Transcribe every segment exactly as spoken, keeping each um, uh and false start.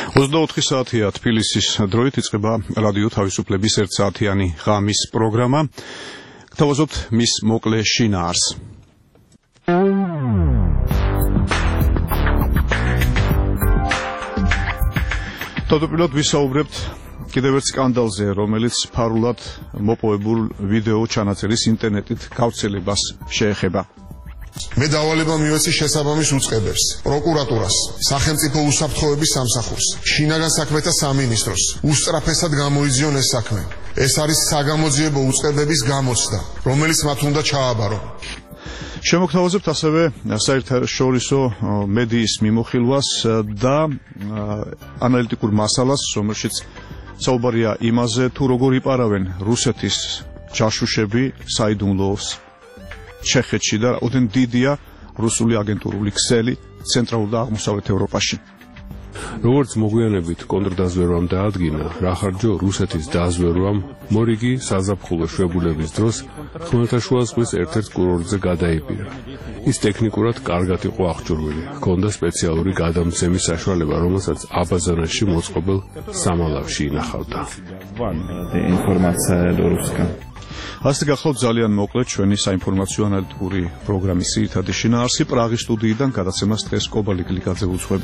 ოცდაოთხი საათია თბილისის დროით იწყება რადიო თავისუფლების ერთსაათიანი ღამის პროგრამა. გთავაზობთ მის მოკლე შინაარს. თავდაპირველად ვისაუბრებთ კიდევ ერთ სკანდალზე, რომელიც ფარულად მოპოვებულ ვიდეო ჩანაწერის ინტერნეტით გავრცელებას შეეხება. მე დავალება მივეცი შესაბამის უწყებებს, პროკურატურას, სახელმწიფო უსაფრთხოების სამსახურს, შინაგან საქმეთა სამინისტროს, უსწრაფესად გამოიძიონ ეს საქმე. ეს არის საგამოძიებო უწყებების გამოცდა, რომელიც მათ უნდა ჩააბარონ. შემოგთავაზებთ ასევე საერთაშორისო მედიის მიმოხილვას და ანალიტიკურ მასალას, რომელშიც საუბარია იმაზე, თუ როგორ იპარავენ რუსეთის ჯაშუშები საიდუმლოს ჩეხეთში და ოდენ დიდია რუსული აგენტურული ქსელი ცენტრალურ და აღმოსავლეთ ევროპაში. როგორც მოგვიანებით კონტრდაზვერვამ დაადგინა, რა ხარჯო რუსეთის დაზვერვამ მორიგი საზაფხულო შვებულების დროს ხმელთაშუა ზღვის ერთ-ერთ კურორტზე გადაიპირა. ის ტექნიკურად კარგად იყო აღჭურვილი, ჰქონდა სპეციალური გადამცემის საშუალება, რომელსაც აბაზანაში მოწყობილ სამალავში ინახავდა. ასე გახლავთ ძალიან მოკლედ ჩვენი საინფორმაციო ანალიტიკური პროგრამის ძირითადი შინაარსი. პრაღის სტუდიიდან გადაცემას დღეს კობალი გლიკაძე უძღვები.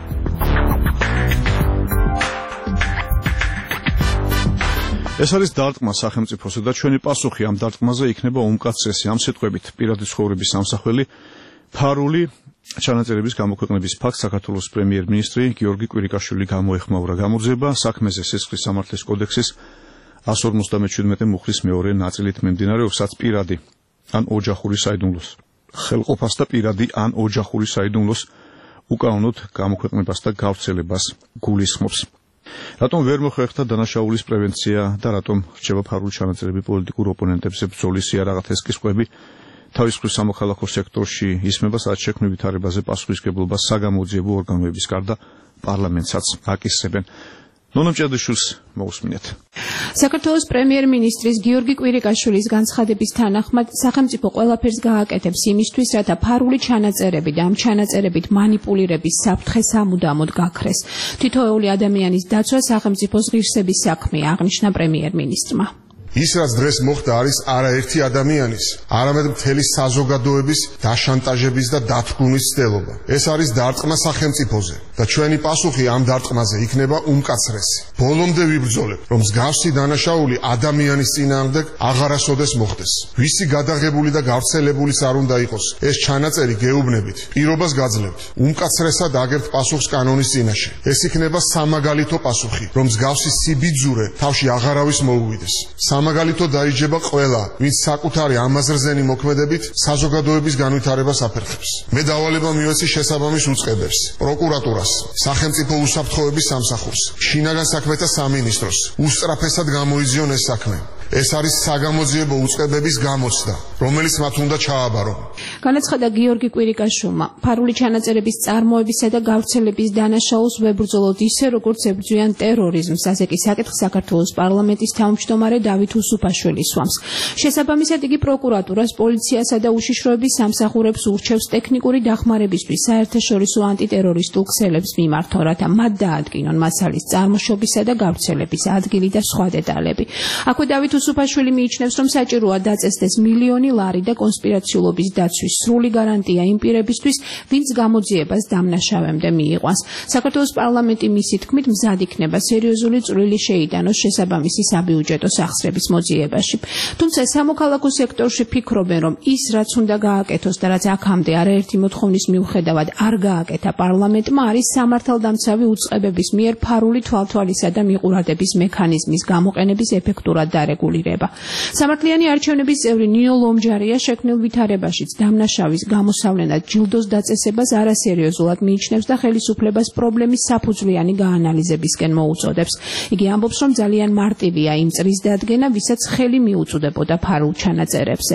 ეს არის დარტყმა სახელმწიფოსა და ჩვენი პასუხი ამ დარტყმაზე იქნება უმკაცრესი. ამ სიტყვებით პირადი ცხოვრების სამსახველი ფარული ჩანაწერების გამოქვეყნების ფაქტს საქართველოს პრემიერ-მინისტრი გიორგი კვირიკაშვილი გამოეხმაურა. გამოძიება საქმეზე სისხლის სამართლის კოდექსის εκατს ორმოცდამეჩვიდმეტე მუხლის მეორე ნაწილით მიმდინარეობს, რაც პირადი ან ოჯახური საიდუმლოს ხელყოფას და პირადი ან ოჯახური საიდუმლოს უკანონოდ გამოქვეყნებას და გავრცელებას გულისხმობს. რატომ ვერ მოხერხდა დანაშაულის პრევენცია და რატომ რჩება ფარული ჩანაწერები პოლიტიკურ ოპონენტებზე ბრძოლის იარაღად ეს კი სხვები თავის მხრივ სამოქალაქო სექტორში ისმება, სადაც შექმნილ ვითარებაზე პასუხისმგებლობას საგამოძიებო ორგანოების გარდა პარლამენტსაც აკისრებენ. ნონა მჭედაშვილს მოусმინეთ. საქართველოს პრემიერ-მინისტრის გიორგი კვირიკაშვილის განცხადების თანახმად სახელმწიფო ყველაფერს გააკეთებს იმისთვის, რათა ფარული ჩანაწერები და ამ ჩანაწერებით მანიპულირების საფრთხე სამუდამოდ გაქრეს. თითოეული ადამიანის დაცვა სახელმწიფოს ღირსების საქმეა, აღნიშნა პრემიერ-მინისტრმა. ის რაც დღეს მოხდა არის არაერთი ადამიანის, არამედ მთელი საზოგადოების დაშანტაჟების და დათქმის ცდელობა. ეს არის დარტყმა სახელმწიფოზე და ჩვენი პასუხი ამ დარტყმაზე იქნება უმკაცრესი. ბოლომდე ვიბრძოლებ, რომ მსგავსი დანაშაული ადამიანის წინააღმდეგ აღარასოდეს მოხდეს. ვისი გადაღებული და გავრცელებულიც არ უნდა იყოს ეს ჩანაწერი გეუბნებით, პირობას გაძლევთ. უმკაცრესად აგებთ პასუხს კანონის წინაშე. ეს იქნება სამაგალითო პასუხი, რომ მსგავსი სიბიძურე თავში აღარავის მოუვიდეს. სამაგალითო დაიჯება ყველა, ვინც საკუთარი ამაზრზენი მოქმედებით საზოგადოების განვითარებას აფერხებს. მე დავალება მივეცი შესაბამის უწყებებს, პროკურატურას, სახელმწიფო უსაფრთხოების სამსახურს, შინაგან საქმეთა სამინისტროს, უსწრაფესად გამოიძიონ ეს საქმე. ეს არის საგამოძიებო უწყებების გამოცდა, რომელიც მათ უნდა ჩააბარონ. განაცხადა გიორგი კვირიკაშვილმა, ფარული ჩანაწერების წარმოებისა და გავრცელების დანაშაულს ვებრძოლოთ ისე, როგორც ებრძვიან ტერორიზმს, ასე კი საკითხს საქართველოს პარლამენტის თავმჯდომარე დავით უსუფაშვილი სვამს. შესაბამისად იგი პროკურატურას, პოლიციასა და უშიშროების სამსახურებს ურჩევს ტექნიკური დახმარებისთვის საერთაშორისო ანტიტერორისტულ ქსელებს მიმართონ, რათა მათ დაადგინონ მასალის წარმოშობისა და გავრცელების ადგილი და სხვა დეტალები. აქვე დავით უსუფაშვილი მიიჩნევს, რომ საჭიროა დაწესდეს მილიონი ლარი და კონსპირაციულობის დაცვის სრული გარანტია იმ პირებისთვის, ვინც გამოძიებას დამნაშავემდე მიიყვანს. საქართველოს პარლამენტი მისი თქმით მზად იქნება სერიოზული წვლილი შეიტანოს შესაბამისი საბიუჯეტო სახსრების მოძიებაში. თუმცა სამოქალაქო სექტორში ფიქრობენ, რომ ის რაც უნდა გააკეთოს და რაც აქამდე არაერთი მოთხოვნის მიუხედავად არ გააკეთა პარლამენტმა, არის სამართალდამცავი უწყებების მიერ ფარული თვალთვალისა და მიყურადების მექანიზმის გამოყენების ეფექტურად დარეგულირება. სამართლიანი არჩევნების წევრი ნიო ლომჯარია შექმნილ ვითარებაშიც დამნაშავის გამოსავლენად ჯილდოს დაწესებას არასერიოზულად მიიჩნევს და ხელისუფლებას პრობლემის საფუძვლიანი გაანალიზებისკენ მოუწოდებს. იგი ამბობს, რომ ძალიან მარტივია იმ წრის დადგენა, ვისაც ხელი მიუწვდებოდა ფარულ ჩანაწერებზე.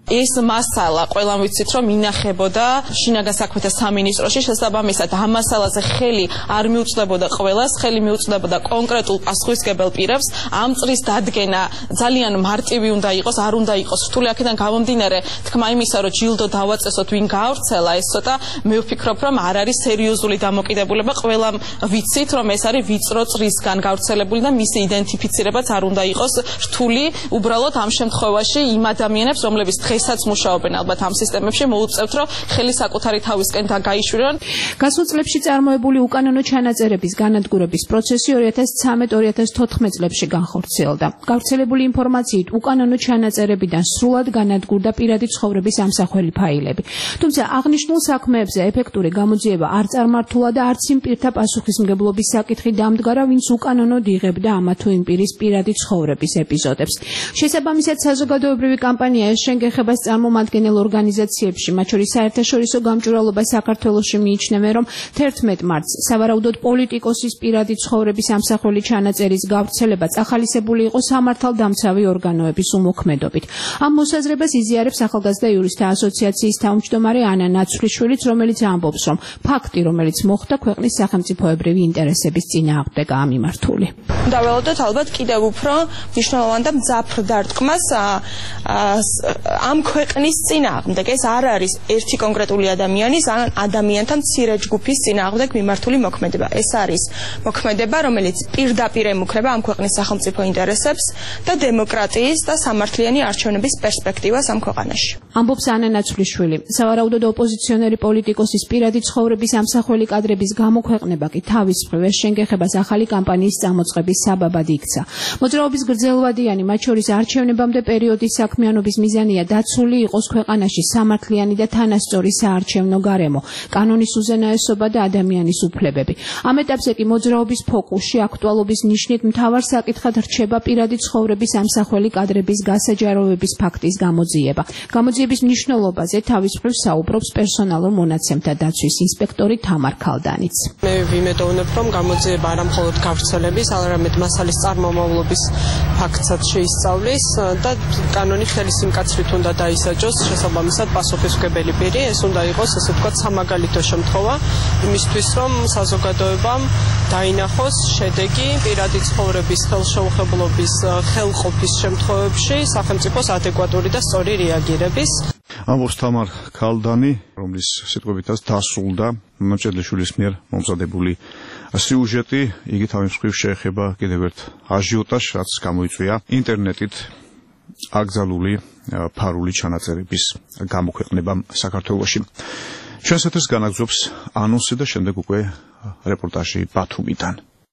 ეს მასალა ყველამ ვიცით რომ ინახებოდა შინაგან საქმეთა სამინისტროში, შესაბამისად ამ მასალაზე ხელი არ მიუწვდებოდა ყველას, ხელი მიუწვდებოდა კონკრეტულ პასუხისმგებელ პირებს. ამ წრის დადგენა ძალიან მარტივი უნდა იყოს, არ უნდა იყოს რთული. აქედან გამომდინარე, თქმა იმისა, რომ ჯილდო დავაწესოთ ვინ გაავრცელა, ეს ცოტა მე ვფიქრობ, რომ არ არის სერიოზული დამოკიდებულება. ყველამ ვიცით, რომ ეს არის ვიწრო წრისგან გავრცელებული და მისი იდენტიფიცირებაც არ უნდა იყოს რთული. უბრალოდ ამ შემთხვევაში იმ ადამიანებს, რომლებიც დღესაც მუშაობენ ალბათ ამ სისტემებში, მოუწევთ, რომ ხელი საკუთარი თავისკენ დაგაიშვირონ. გასულ წლებში წარმოებული უკანონო ჩანაწერების განადგურების პროცესი ორი ათას ცხრამეტ ორი ათას თოთხმეტ წლებში განხორციელდა. გავრცელებული ინფორმაციით უკანონო ჩანაწერებიდან სრულად განადგურდა პირადი ცხოვრების ამსახველი ფაილები. თუმცა აღნიშნულ საქმეებზე ეფექტური გამოძიება არ წარმართულა და არც იმ პირთა პასუხისმგებლობის საკითხი დამდგარა, ვინც უკანონოდ იღებდა ამა თუ იმ პირის პირადი ცხოვრების ეპიზოდებს. შესაბამისად, საზოგადოებრივი კამპანია ეს შენგეხებას წარმომადგენელ ორგანიზაციებში, მათ შორის საერთაშორისო გამჭვირვალობა საქართველოში მიიჩნევენ, რომ თერთმეტ მარტს სავარაუდოდ პოლიტიკოსის პირადი ცხოვრების ამსახველი ჩანაწერის გავრცელება წახალისებული იყო სამართალდამცავი ორგანოების უმოქმედობით. ამ მოსაზრებას იზიარებს ახალგაზრდა იურისტთა ასოციაციის თავმჯდომარე ანა ნაცვლიშვილიც, რომელიც ამბობს, რომ ფაქტი, რომელიც მოხდა, ქვეყნის სახელმწიფოებრივი ინტერესების წინააღმდეგაა მიმართული. დაველოდოთ ალბათ კიდევ უფრო მნიშვნელოვან და მძაფრ დარტყმას ამ ქვეყნის წინააღმდეგ. ეს არ არის ერთი კონკრეტული ადამიანის ან ადამიანთა მცირე ჯგუფის წინააღმდეგ მიმართული მოქმედება. ეს არის მოქმედება, რომელიც პირდაპირ ემუქრება ამ ქვეყნის სახელმწიფო ინტერესებს და დემოკრატიის და სამართლიანი არჩევნების პერსპექტივას ამ ქვეყანაში. ამბობს ანა ნაცვლიშვილი. სავარაუდოდ ოპოზიციონერი პოლიტიკოსის პირადი ცხოვრების ამსახველი კადრების გამოქვეყნება კი თავის მხრივ ეს შენგეხებას ახალი კამპანიის წამოწყების საბაბად იქცა. მოძრაობის გრძელვადიანი, მათ შორის არჩევნებამდე პერიოდის საქმიანობის მიზანია დაცული იყოს ქვეყანაში სამართლიანი და თანასწორი საარჩევნო გარემო, კანონის უზენაესობა და ადამიანის უფლებები. ამ ეტაპზე კი მოძრაობის ფოკუსში აქტუალობის ნიშნით მთავარ საკითხად რჩება პირადი ცხოვრების ამსახველი კადრების გასაჯაროვების ფაქტის გამოძიება. გამოძიების მნიშვნელობაზე თავის მხრივ საუბრობს პერსონალურ მონაცემთა დაცვის ინსპექტორი თამარ ქალდანიც. მე ვიმედოვნებ, რომ გამოძიება არა მხოლოდ გავრცელების, არამედ მასალის წარმომავლობის ფაქტსაც შეისწავლის და კანონი ხელი სიმკაცრით უნდა დაისაჯოს, შესაბამისად პასუხისმგებელი პირი. ეს უნდა იყოს, ესე ვთქვათ, სამაგალითო შემთხვევა იმისთვის, რომ საზოგადოებამ დაინახოს შედეგი პირადი ცხოვრების ხელშეუხებლობის ხელყოფის შემთხვევებში სახელმწიფოს ადეკვატური და სწორი რეაგირების. ამბობს თამარ ქალდანი, რომლის სიტყვებითაც დასრულდა მამჭედლიშვილის მიერ მომზადებული სიუჟეტი. იგი თავის მხრივ შეეხება კიდევ ერთ აჟიოტაჟს, რაც გამოიწვია ინტერნეტით აკრძალული ფარული ჩანაწერების გამოქვეყნებამ საქართველოში. ჩვენს ეთერს განაგზობს ანონსი და შემდეგ უკვე რეპორტაჟი ბათუმიდან.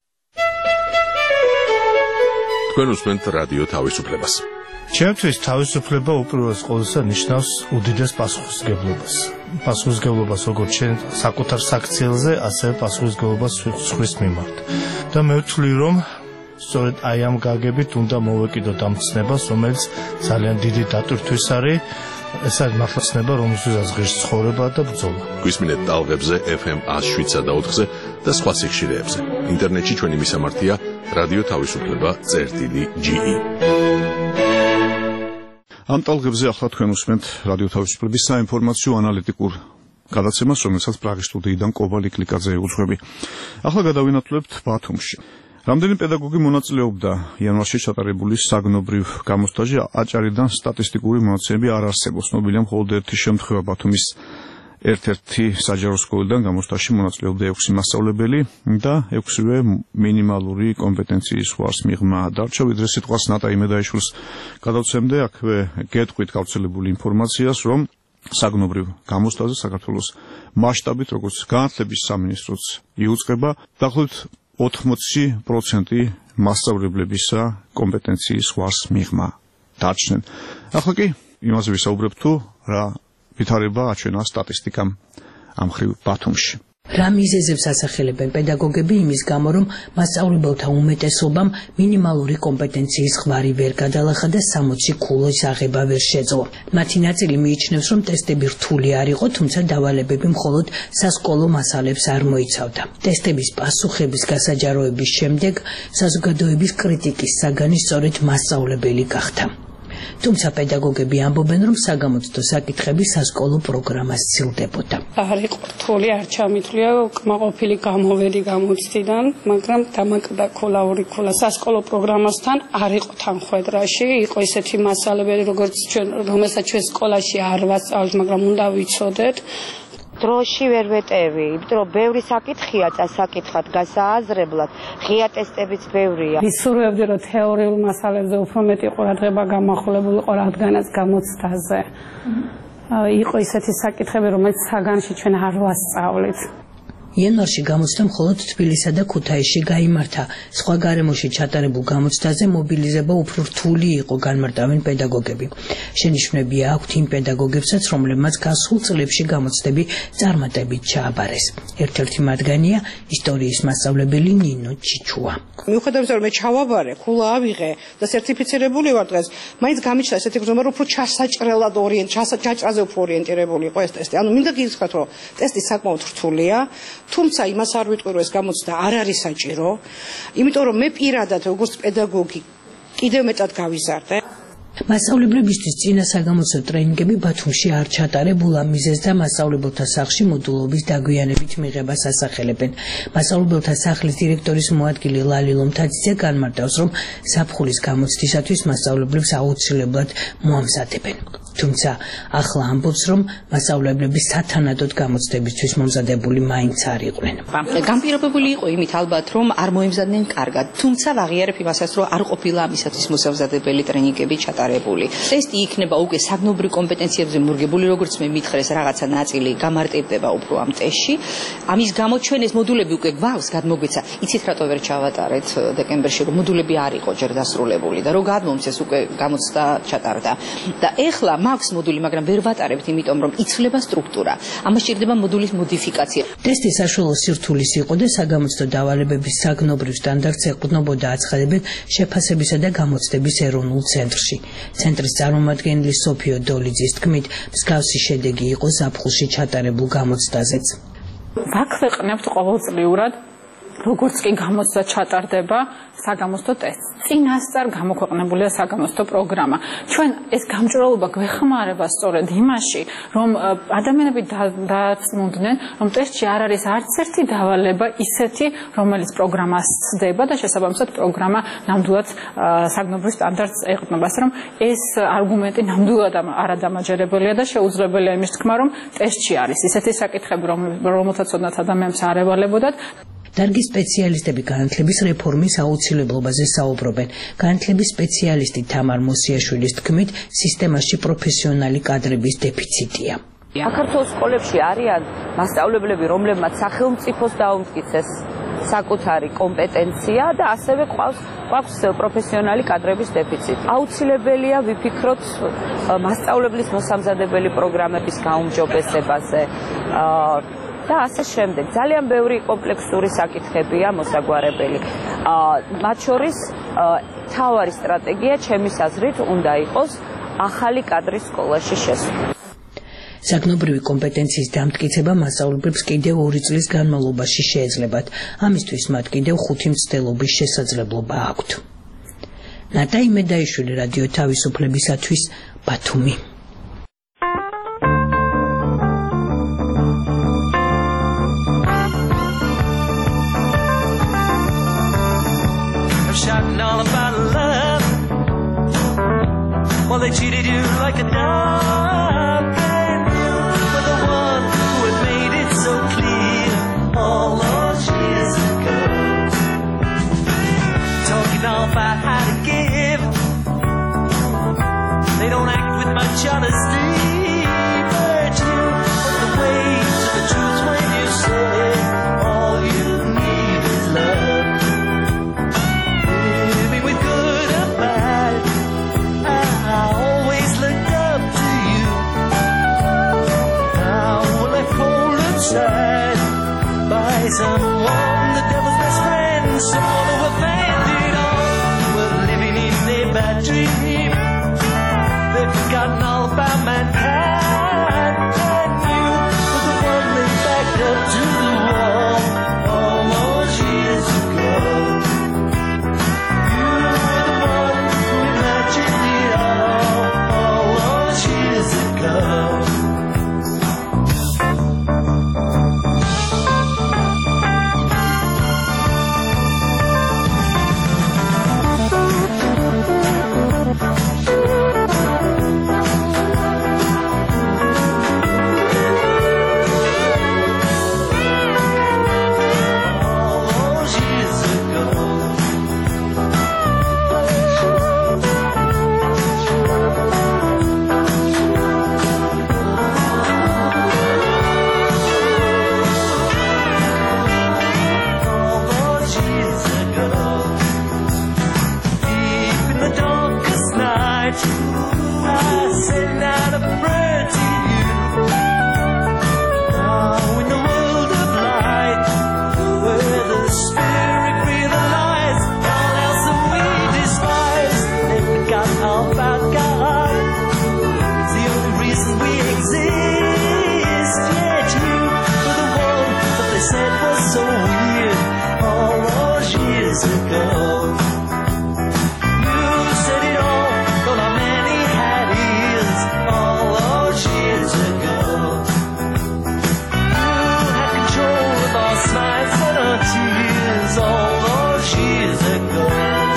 თქვენ უსმენთ რადიო თავისუფლებას. ჩემთვის თავისუფლება უპირველეს ყოვლისა ნიშნავს უდიდეს პასუხისმგებლობას. პასუხისმგებლობას როგორც შენ საკუთარ საქციელზე, ასევე პასუხისმგებლობას სხვის მიმართ. და მე ვთვლი, რომ სწორედ აი ამ გაგებით უნდა მოვეკიდოთ ამ ცნებას, რომელიც ძალიან დიდი დატვირთვის არის. ეს არის მართლა ცნება, რომელსაც ღირს ცხოვრება და ბრძოლა. გვისმინეთ ტალღებზე ეფ ემ ათს შვიდსა და ოთხზე და სხვა სიხშირეებზე. ინტერნეტში ჩვენი მისამართია რადიო თავისუფლება წერტილი ჯი ი. ამ ტალღებზე ახლა თქვენ უსმენთ რადიო თავისუფლების საინფორმაციო ანალიტიკურ გადაცემას, რომელსაც პრაღის სტუდიიდან კობალი კლიკაძე ეუძღვები. ახლა გადავინათლებთ ბათუმში. რამდენი პედაგოგი მონაწილეობდა იანვარში ჩატარებული საგნობრივ გამოსტაჟში, აჭარიდან სტატისტიკური მონაცემები არ არსებობს. ცნობილია მხოლოდ ერთი შემთხვევა ბათუმის ერთ-ერთი საჯარო სკოლიდან გამოსტაჟში მონაწილეობდა ექვსი მასწავლებელი და ექვსივე მინიმალური კომპეტენციის ვარს მიღმა დარჩა, ვიდრე სიტყვას ნატა იმედაიშვილს გადავცემდე აქვე გეტყვით გავრცელებული ინფორმაციას, რომ საგნობრივ გამოსტაჟზე საქართველოს მასშტაბით, როგორც განათლების სამინისტროც იუწყება, დაახლოებით ოთხმოცი პროცენტი მასწავლებლებისა კომპეტენციის ვარს მიღმა დარჩნენ. ახლა კი იმაზე ვისაუბრებ თუ რა ვითარება აჩვენა სტატისტიკამ ამ ხრივ ბათუმში. რა მიზეზებს ასახელებენ პედაგოგები იმის გამო, რომ მასწავლებელთა უმეტესობამ მინიმალური კომპეტენციის ხვარი ვერ გადალახა და სამოცი ქულის აღება ვერ შეძლო. მათი ნაწილი მიიჩნევს, რომ ტესტები რთული არ იყო, თუმცა დავალებები მხოლოდ სასკოლო მასალებს არ მოიცავდა. ტესტების პასუხების გასაჯაროების შემდეგ საზოგადოების კრიტიკის საგანი სწორედ მასწავლებელი გახდა. თუმცა პედაგოგები ამბობენ, რომ საგამოცდო საკითხები სასკოლო პროგრამას სცილდებოდა. არ იყო რთული, არ ჩამithვლია კმაყოფილი გამოვედი გამოცდიდან, მაგრამ დამაკდა ქოლაური ქოლა სასკოლო პროგრამასთან არ იყო თანხვედრაში, იყო ისეთი მასალები, როგორც ჩვენ, რომელსაც ჩვენ სკოლაში არ ვასწავლეთ, მაგრამ უნდა ვიცოდეთ. დროში ვერ ვეტევი, იმიტომ რომ ბევრი საკითხია წასაკითხად, გასააზრებლად, ღია ტესტებიც ბევრია. ვისურვებდი, რომ თეორიულ მასალებზე უფრო მეტი ყურადღება გამახვილებულიყო, რადგანაც გამოცდაზე. იყო ისეთი საკითხები, რომელიც საგანში ჩვენ არ ვასწავლით. იანვარში გამოცდა მხოლოდ თბილისსა და ქუთაისში გაიმართა. სხვა გარემოში ჩატარებულ გამოცდაზე მობილიზება უფრო რთული იყო, განმარტავენ პედაგოგები. შენიშვნებია აქვთ იმ პედაგოგებსაც, რომლებმაც გასულ წლებში გამოცდები წარმატებით ჩააბარეს. ერთ-ერთი მათგანია ისტორიის მასწავლებელი ნინო ჩიჩუა. მიუხედავად იმისა, რომ მე ჩავაბარე, ქულა ავიღე და სერტიფიცირებული ვარ დღეს, მაინც გამიჩნდა ესეთი გზნობა, რომ უფრო ჩასაჭრელად ორიენტ, ჩაჭრაზე უფრო ორიენტირებული იყო ეს ტესტი. ანუ მინდა გითხრათ, რომ ტესტი საკმაოდ რთულია. თუმცა იმას არ ვიტყვი, რომ ეს გამოცდა არ არის საჭირო, იმიტომ რომ მე პირადად როგორც პედაგოგი კიდევ მეტად გავიზარდე. მასწავლებლებისთვის წინა საგამოცდო ტრენინგები ბათუმში არ ჩატარებულა, მიზეზს და მასწავლებელთა სახლში მოდულობის დაგვიანებით მიღებას ასახელებენ. მასწავლებელთა სახლის დირექტორის მოადგილე ლალილო მთაწიძე განმარტავს, რომ ზაფხულის გამოცდისათვის მასწავლებლებს აუცილებლად მოამზადებენ. თუმცა ახლა ამბობს, რომ მასწავლებლები სათანადოდ გამოცდებისთვის მომზადებული მაინც არ იყვნენ. განპირობებული იყო იმით ალბათ, რომ არ მოემზადნენ კარგად, თუმცა ვაღიარებ იმასაც, რომ არ ყოფილა ამისათვის მოსამზადებელი ტრენინგები ჩატარებული. ტესტი იქნება უკვე საგნობრივ კომპეტენციებზე მორგებული, როგორც მე მითხრეს, რაღაცა ნაწილი გამარტივდება უფრო ამ ტესტში. ამის გამო ჩვენ ეს მოდულები უკვე გვაქვს, გადმოგვეცა, იცით რატო ვერ ჩავატარეთ დეკემბერში, რომ მოდულები არ იყო ჯერ დასრულებული და რო გადმომცეს უკვე გამოცდა ჩატარდა. და ეხლა მაქვს მოდული, მაგრამ ვერ ვატარებთ, იმიტომ რომ იცვლება სტრუქტურა. ამას სჭირდება მოდულის მოდიფიკაცია. ტესტი საშუალო სირთულის იყო და საგამოცდო დავალებების საგნობრივ სტანდარტს ეყრდნობოდა, აცხადებენ შეფასებისა და გამოცდების ეროვნულ ცენტრში. ცენტრის წარმომადგენელი სოფიო დოლიძის თქმით, მსგავსი შედეგი იყო ზაფხულში ჩატარებულ გამოცდაზეც. ვაქვეყნებთ ყოველწლიურად, როგორც კი გამოცდა ჩატარდება საგამოცდო ტესტი. წინასწარ გამოქვეყნებულია საგამოცდო პროგრამა. ჩვენ ეს გამჭვირვალობა გვეხმარება სწორედ იმაში, რომ ადამიანები დაცმუდნენ, რომ ტესტში არ არის არც ერთი დავალება ისეთი, რომელიც პროგრამას ცდება და შესაბამისად პროგრამა ნამდვილად საგნობრივ სტანდარტს ეყრდნობა, რომ ეს არგუმენტი ნამდვილად არადამაჯერებელია და შეუძლებელია იმის თქმა, რომ ტესტში არის ისეთი საკითხები, რომელთაც ოდნავ ადამიანებს არ ევალებოდათ. დარგის სპეციალისტები განათლების რეფორმის აუცილებლობაზე საუბრობენ. განათლების სპეციალისტი თამარ მოსიაშვილის თქმით, სისტემაში პროფესიონალი კადრების დეფიციტია. საქართველოს სკოლებში არიან მასწავლებლები, რომლებმაც სახელმწიფოს დაუმტკიცეს საკუთარი კომპეტენცია და ასევე ყავს პროფესიონალი კადრების დეფიციტი. აუცილებელია ვიფიქროთ მასწავლებლის მოსამზადებელი პროგრამების გაუმჯობესებაზე. და ასე შემდეგ. ძალიან ბევრი კომპლექსური საკითხებია მოსაგვარებელი. მათ შორის მთავარი სტრატეგია ჩემის აზრით უნდა იყოს ახალი კადრის სკოლაში შესვლა. საგნობრივი კომპეტენციის დამტკიცება მასწავლებლებს კიდევ ორი წლის განმავლობაში შეეძლებათ. ამისთვის მათ კიდევ ხუთი მცდელობის შესაძლებლობა აქვთ. ნატაი მედაიშვილი, რადიო თავისუფლებისათვის, ბათუმი. Well, they cheated you like a dog, and you were the one who had made it so clear all those years ago. Talking all about how to give, they don't act with much honesty, but you put the weight to the truth when you say all you need is love. Living with good and bad, I always looked up to you. Now we're left cold inside by someone, the devil's best friend, someone who offended all. We're living in a bad dream. They've forgotten all about mankind, and you were the one they backed up to the wall all those years ago. You were the one who imagined it all. years ago. You said it all, though not many had ears, all those years ago. You had control of our smiles and our tears, all those years ago.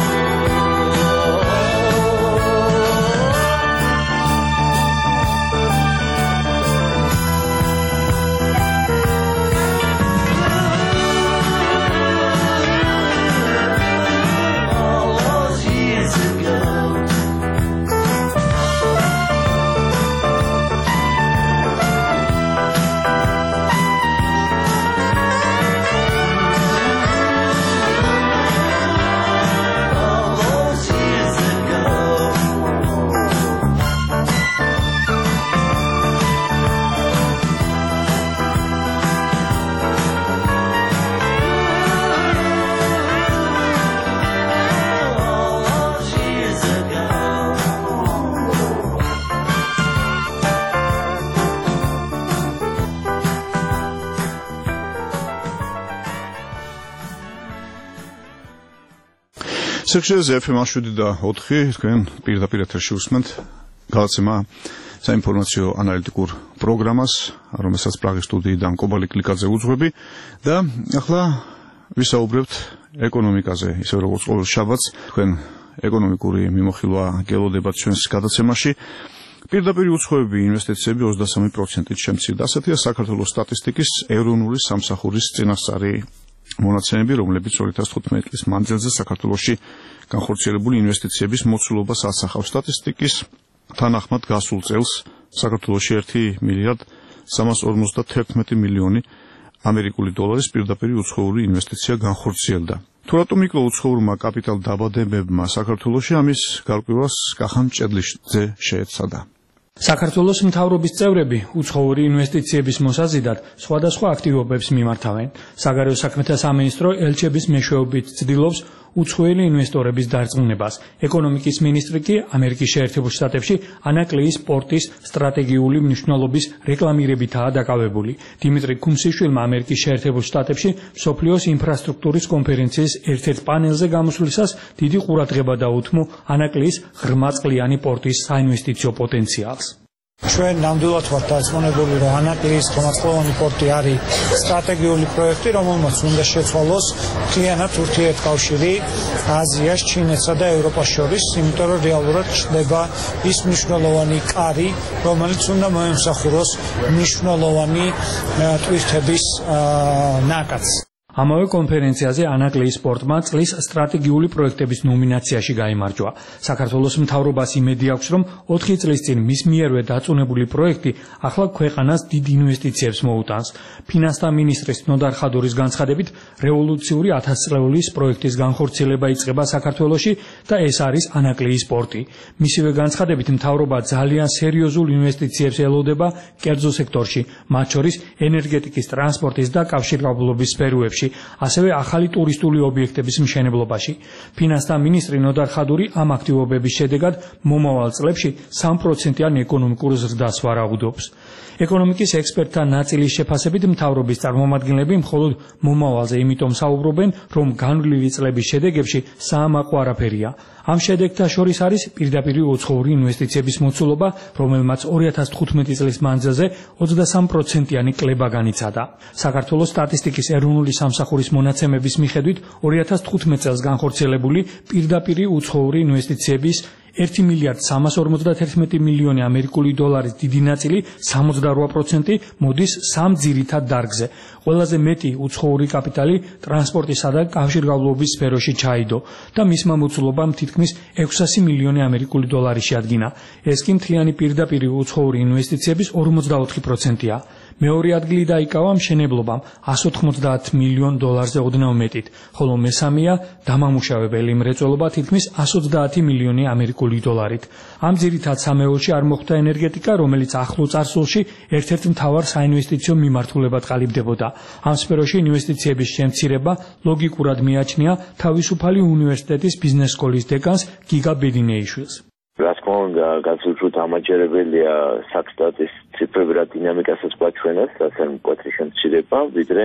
სექციაზე ეფ ემ შვიდი და ოთხი თქვენ პირდაპირ ეთერში უსმენთ გადაცემა საინფორმაციო ანალიტიკურ პროგრამას, რომელსაც პრაღის სტუდიიდან კობალი კლიკაძე უძღვები და ახლა ვისაუბრებთ ეკონომიკაზე, ისე როგორც ყოველ შაბათს თქვენ ეკონომიკური მიმოხილვა გელოდებათ ჩვენს გადაცემაში. პირდაპირ უცხოები ინვესტიციები ოცდასამი პროცენტით შემცირდა. ასეთია საქართველოს სტატისტიკის ეროვნული სამსახურის წინასწარი მონაცემები, რომლებიც ორი ათას თხუთმეტი წლის მანძილზე საქართველოში განხორციელებული ინვესტიციების მოცულობას ასახავს. სტატისტიკის თანახმად გასულ წელს საქართველოში ერთი მილიარდ სამას ორმოცდათერთმეტი მილიონი ამერიკული დოლარის პირდაპირ უცხოური ინვესტიცია განხორციელდა. თუ რატომ იკლო უცხოურმა კაპიტალ დაბადებებმა საქართველოში ამის გარკვევას კახან ჭედლიძე შეეცადა. საქართველოს მთავრობის წევრები უცხოური ინვესტიციების მოსაზიდად სხვადასხვა აქტივობებს მიმართავენ. საგარეო საქმეთა სამინისტრო ელჩების მეშვეობით ცდილობს უცხოელი ინვესტორების დარწმუნებას. ეკონომიკის მინისტრი კი ამერიკის შეერთებულ შტატებში ანაკლიის პორტის სტრატეგიული მნიშვნელობის რეკლამირებითაა დაკავებული. დიმიტრი კუმსიშვილმა ამერიკის შეერთებულ შტატებში მსოფლიოს ინფრასტრუქტურის კონფერენციის ერთ-ერთ პანელზე გამოსვლისას დიდი ყურადღება დაუთმო ანაკლიის ღრმაწყლიანი პორტის საინვესტიციო პოტენციალს. ჩვენ ნამდვილად ვართ დარწმუნებული, რომ ანაკლიის ღრმაწყლიანი პორტი არის სტრატეგიული პროექტი, რომელმაც უნდა შეცვალოს მთლიანად ურთიერთკავშირი აზიას, ჩინეთსა და ევროპას შორის, იმიტომ რომ რეალურად ჩნდება ის მნიშვნელოვანი კარი, რომელიც უნდა მოემსახუროს მნიშვნელოვანი ტვირთების ნაკადს. ამავე კონფერენციაზე ანაკლიის პორტმა წლის სტრატეგიული პროექტების ნომინაციაში გაიმარჯვა. საქართველოს მთავრობას იმედი აქვს, რომ ოთხი წლის წინ მის მიერვე დაწუნებული პროექტი ახლა ქვეყანას დიდ ინვესტიციებს მოუტანს. ფინანსთა მინისტრის ნოდარ ხადურის განცხადებით, რევოლუციური ათასწლეულის პროექტის განხორციელება იწყება საქართველოში და ეს არის ანაკლიის პორტი. მისივე განცხადებით, მთავრობა ძალიან სერიოზულ ინვესტიციებს ელოდება კერძო სექტორში, მათ შორის ენერგეტიკის, ტრანსპორტის და კავშირგაბმულობის სფეროებში. ასევე ახალი ტურისტული ობიექტების მშენებლობაში. ფინანსთა მინისტრი ნოდარ ხადური ამ აქტივობების შედეგად მომავალ წლებში სამი პროცენტიან ეკონომიკურ ზრდას ვარაუდობს. ეკონომიკის ექსპერტთა ნაწილის შეფასებით მთავრობის წარმომადგენლები მხოლოდ მომავალზე იმიტომ საუბრობენ, რომ განვლილი წლების შედეგებში საამაყო არაფერია. ამ შედეგთა შორის არის პირდაპირ უცხოური ინვესტიციების მოცულობა, რომელმაც ორი ათას თხუთმეტი წლის მანძილზე ოცდასამი პროცენტიანი კლება განიცადა. საქართველოს სტატისტიკის ეროვნული სამსახურის მონაცემების მიხედვით ორი ათას თხუთმეტ წელს განხორციელებული პირდაპირ უცხოური ინვესტიციების ერთი მილიარდ სამას ორმოცდათერთმეტი მილიონი ამერიკული დოლარის დიდი ნაწილი სამოცდარვა პროცენტი მოდის სამ ძირითად დარგზე. ყველაზე მეტი უცხოური კაპიტალი ტრანსპორტისა და კავშირგაბმულობის სფეროში ჩაიდო და მისმა მოცულობამ თითქმის ექვსასი მილიონი ამერიკული დოლარი შეადგინა. ეს კი მთლიანი პირდაპირ უცხოური ინვესტიციების ორმოცდაოთხი პროცენტია. მეორე ადგილი დაიკავა მშენებლობამ εκατს ოთხმოცდაათ მილიონ დოლარზე ოდნავ მეტით, ხოლო მესამეა დამამუშავებელი მრეწველობა თითქმის εκατს ოცდაათი მილიონი ამერიკული დოლარით. ამ ძირითად სამეულში არ მოხვდა ენერგეტიკა, რომელიც ახლო წარსულში ერთ-ერთ მთავარ საინვესტიციო მიმართულებად ყალიბდებოდა. ამ სფეროში ინვესტიციების შემცირება ლოგიკურად მიაჩნია თავისუფალი უნივერსიტეტის ბიზნეს სკოლის დეკანს გიგა ბედინეიშვილს. რა თქმა უნდა, გაცილებით ამაჯერებელია საქსტატის ციფრებრივ დინამიკასაც გვაჩვენებს, რასაც მკვეთრი შემცირება, ვიდრე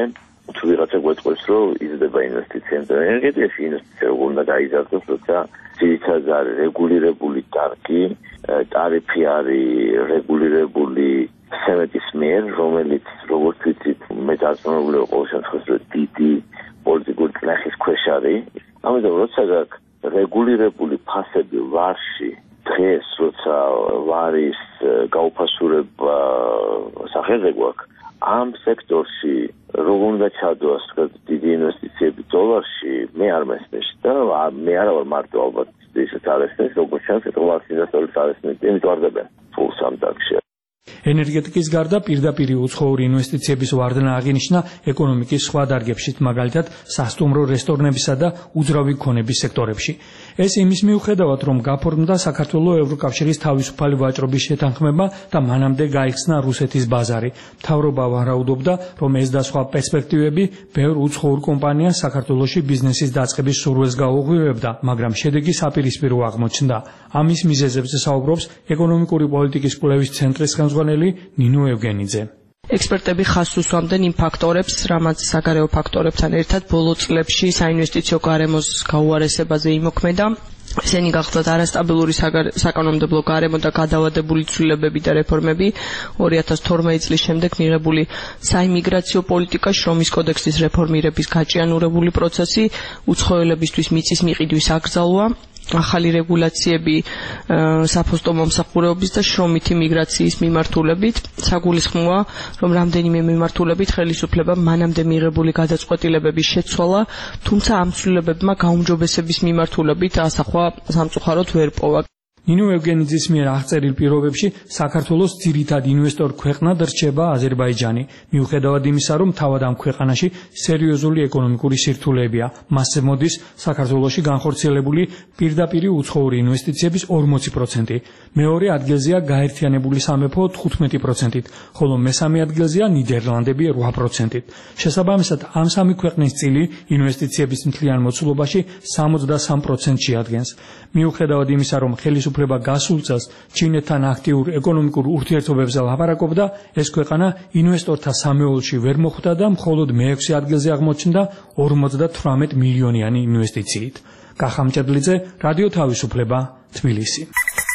თუ ვიღაცა გვეტყვის, რომ იზრდება ინვესტიციები ენერგეტიკაში, ინვესტიცია როგორ უნდა გაიზარდოს, როცა ძირითადად არის რეგულირებული დარგი, ტარიფი არის რეგულირებული სემეტის მიერ, რომელიც როგორც ვიცით, მე დარწმუნებული ყოველ შემთხვევაში დიდი პოლიტიკური წნეხის ქვეშ არის. ამიტომ როცა გაქვს რეგულირებული ფასები ვარში, დღეს როცა ვარის გაუფასურება სახელზე გვაქვს, ამ სექტორში როგორ უნდა ჩადოს დიდი ინვესტიციები დოლარში, მე არ მესმის და მე არა ვარ მარტო ალბათ ისეთ არესმის, როგორც ჩანს, დოლარის ინვესტორებს არესმის, იმიტომ არ დებენ ფულს ამ დარგში. ენერგეტიკის გარდა პირდაპირი უცხოური ინვესტიციების ვარდნა აღინიშნა ეკონომიკის სხვა დარგებშიც, მაგალითად სასტუმრო რესტორნებისა და უძრავი ქონების სექტორებში. ეს იმის მიუხედავად, რომ გაფორმდა საქართველოს ევროკავშირის თავისუფალი ვაჭრობის შეთანხმება და მანამდე გაიხსნა რუსეთის ბაზარი. მთავრობა ვარაუდობდა, რომ ეს და სხვა პერსპექტივები ბევრ უცხოურ კომპანიას საქართველოში ბიზნესის დაწყების სურვილს გაუღვივებდა, მაგრამ შედეგი საპირისპირო აღმოჩნდა. ამის მიზეზებზე საუბრობს ეკონომიკური პოლიტიკის კვლევის ცენტრის ხელმძღვანელი ნინო ევგენიძე. ექსპერტები ხაზს უსვამდნენ იმ ფაქტორებს, რამაც საგარეო ფაქტორებთან ერთად ბოლო წლებში საინვესტიციო გარემოს გაუარესებაზე იმოქმედა. ესენი გახლდათ არასტაბილური საკანონმდებლო გარემო და გადავადებული ცვლილებები და რეფორმები, ორი ათას თორმეტი წლის შემდეგ მიღებული საიმიგრაციო პოლიტიკა, შრომის კოდექსის რეფორმირების გაჭიანურებული პროცესი, უცხოელებისთვის მიწის მიყიდვის აკრძალვა, ახალი რეგულაციები საფოსტო მომსახურეობის და შრომითი მიგრაციის მიმართულებით. საგულისხმოა, რომ რამდენიმე მიმართულებით ხელისუფლებამ მანამდე მიღებული გადაწყვეტილებების შეცვალა, თუმცა ამ ცვლილებებმა გაუმჯობესების მიმართულებით ასახვა სამწუხაროდ ვერ პოვა. ნინო ევგენიძის მიერ აღწერილ პირობებში საქართველოს ძირითად ინვესტორ ქვეყნად რჩება აზერბაიჯანი. მიუხედავად იმისა, რომ თავად ამ ქვეყანაში სერიოზული ეკონომიკური სირთულეებია, მასზე მოდის საქართველოში განხორციელებული პირდაპირი უცხოური ინვესტიციების ორმოცი პროცენტი. მეორე ადგილზეა გაერთიანებული სამეფო თხუთმეტი პროცენტით, ხოლო მესამე ადგილზეა ნიდერლანდები რვა პროცენტით. შესაბამისად, ამ სამი ქვეყნის წილი ინვესტიციების მთლიან მოცულობაში სამოცდასამ პროცენტს შეადგენს. მიუხედავად იმისა, რომ ხელისუფლება გასულ წელს ჩინეთთან აქტიურ ეკონომიკურ ურთიერთობებზე ლაპარაკობდა, ეს ქვეყანა ინვესტორთა სამეულში ვერ მოხვდა და მხოლოდ მეექვსე ადგილზე აღმოჩნდა ორმოცდათვრამეტ მილიონიანი ინვესტიციით. კახა მჭედლიძე, რადიო თავისუფლება, თბილისი.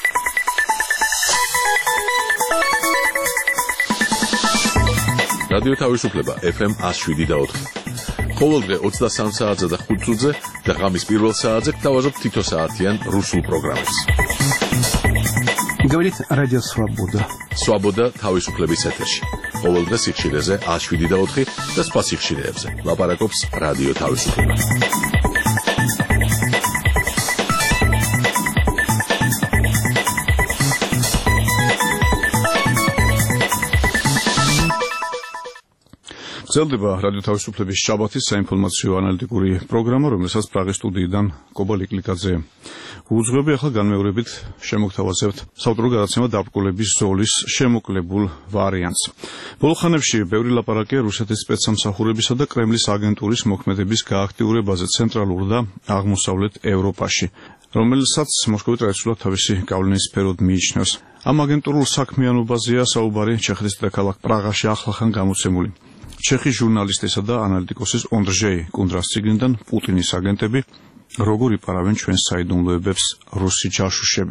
რადიო თავისუფლება ეფ ემ εκατო შვიდი და ოთხი. ყოველდღე ოცდასამ საათზე და ხუთ წუთზე და ღამის პირველ საათზე გთავაზობთ თითო საათიან რუსულ პროგრამებს. Говорит радио Свобода. Свобода თავისუფლების ეთერში. ყოველდღე სიხშირეზე ათს შვიდი და ოთხი და სხვა სიხშირეებზე. ლაპარაკობს რადიო თავისუფლება. გრძელდება რადიო თავისუფლების შაბათის საინფორმაციო ანალიტიკური პროგრამა, რომელსაც პრაღის სტუდიიდან კობა ლიკლიკაძე უძღვები. ახლა განმეორებით შემოგთავაზებთ საავტორო გადაცემა დაბრკოლების ზოლის შემოკლებულ ვარიანტს. ბოლო ხანებში ბევრი ლაპარაკია რუსეთის სპეცსამსახურებისა და კრემლის აგენტურის მოქმედების გააქტიურებაზე ცენტრალურ და აღმოსავლეთ ევროპაში, რომელსაც მოსკოვი ტრადიციულად თავისი გავლენის სფეროდ მიიჩნევს. ამ აგენტურულ საქმიანობაზეა საუბარი ჩეხეთის დედაქალაქ პრაღაში ახლახან გამოცემული ჩეხის ჟურნალისტისა და ანალიტიკოსის ონდრჟეი კუნდრას წიგნიდან პუტინის აგენტები როგორ იპარავენ ჩვენს საიდუმლოებებს რუსი ჯაშუშები.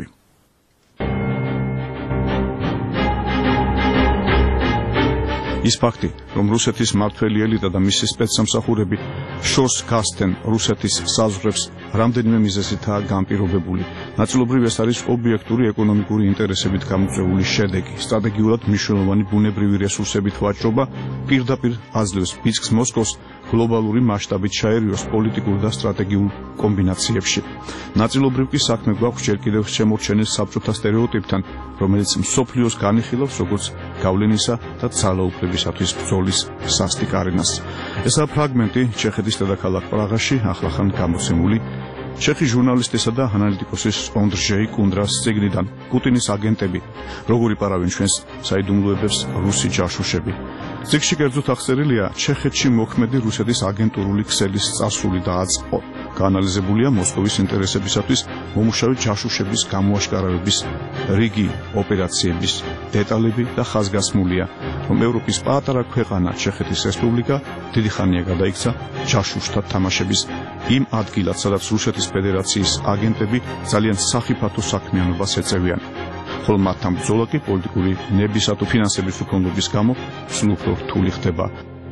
ის ფაქტი, რომ რუსეთის მმართველი ელიტა და მისი სპეცსამსახურები შორს გასცენ რუსეთის საზღვრებს, რამდენიმე მიზეზითაა განპირობებული. ნაწილობრივ ეს არის ობიექტური ეკონომიკური ინტერესებით გამოწვეული შედეგი. სტრატეგიულად მნიშვნელოვანი ბუნებრივი რესურსებით ვაჭრობა პირდაპირ აძლევს ფისკს მოსკოვს გლობალური მასშტაბით ჩაერიოს პოლიტიკურ და სტრატეგიულ კომბინაციებში. ნაწილობრივ კი საქმე გვაქვს ჯერ კიდევ შემორჩენილ საბჭოთა სტერეოტიპთან, რომელიც მსოფლიოს განიხილავს როგორც გავლენისა და ძალაუფლებისათვის ბრძოლის სასტიკ არენას. ესაა ფრაგმენტი ჩეხეთის დედაქალაქ პრაღაში ახლახან გამოცემული ჩეხის ჟურნალისტისა და ანალიტიკოსის ონდრჟეი კუნდრას წიგნიდან პუტინის აგენტები როგორ იპარავენ ჩვენს საიდუმლოებებს რუსი ჯაშუშები. წიგნში კერძოდ აღწერილია ჩეხეთში მოქმედი რუსეთის აგენტურული ქსელის წარსული და გაანალიზებულია მოსკოვის ინტერესებისათვის მომუშავე ჯაშუშების გამოაშკარავების რიგი ოპერაციების დეტალები და ხაზგასმულია, რომ ევროპის პატარა ქვეყანა ჩეხეთის რესპუბლიკა დიდი ხანია გადაიქცა ჯაშუშთა თამაშების იმ ადგილად, სადაც რუსეთის ფედერაციის აგენტები ძალიან სახიფათო საქმიანობას ეწევიან. ხოლო მათთან ბრძოლა კი პოლიტიკური ნებისა თუ ფინანსების უქონლობის გამო სულ უფრო რთული ხდება.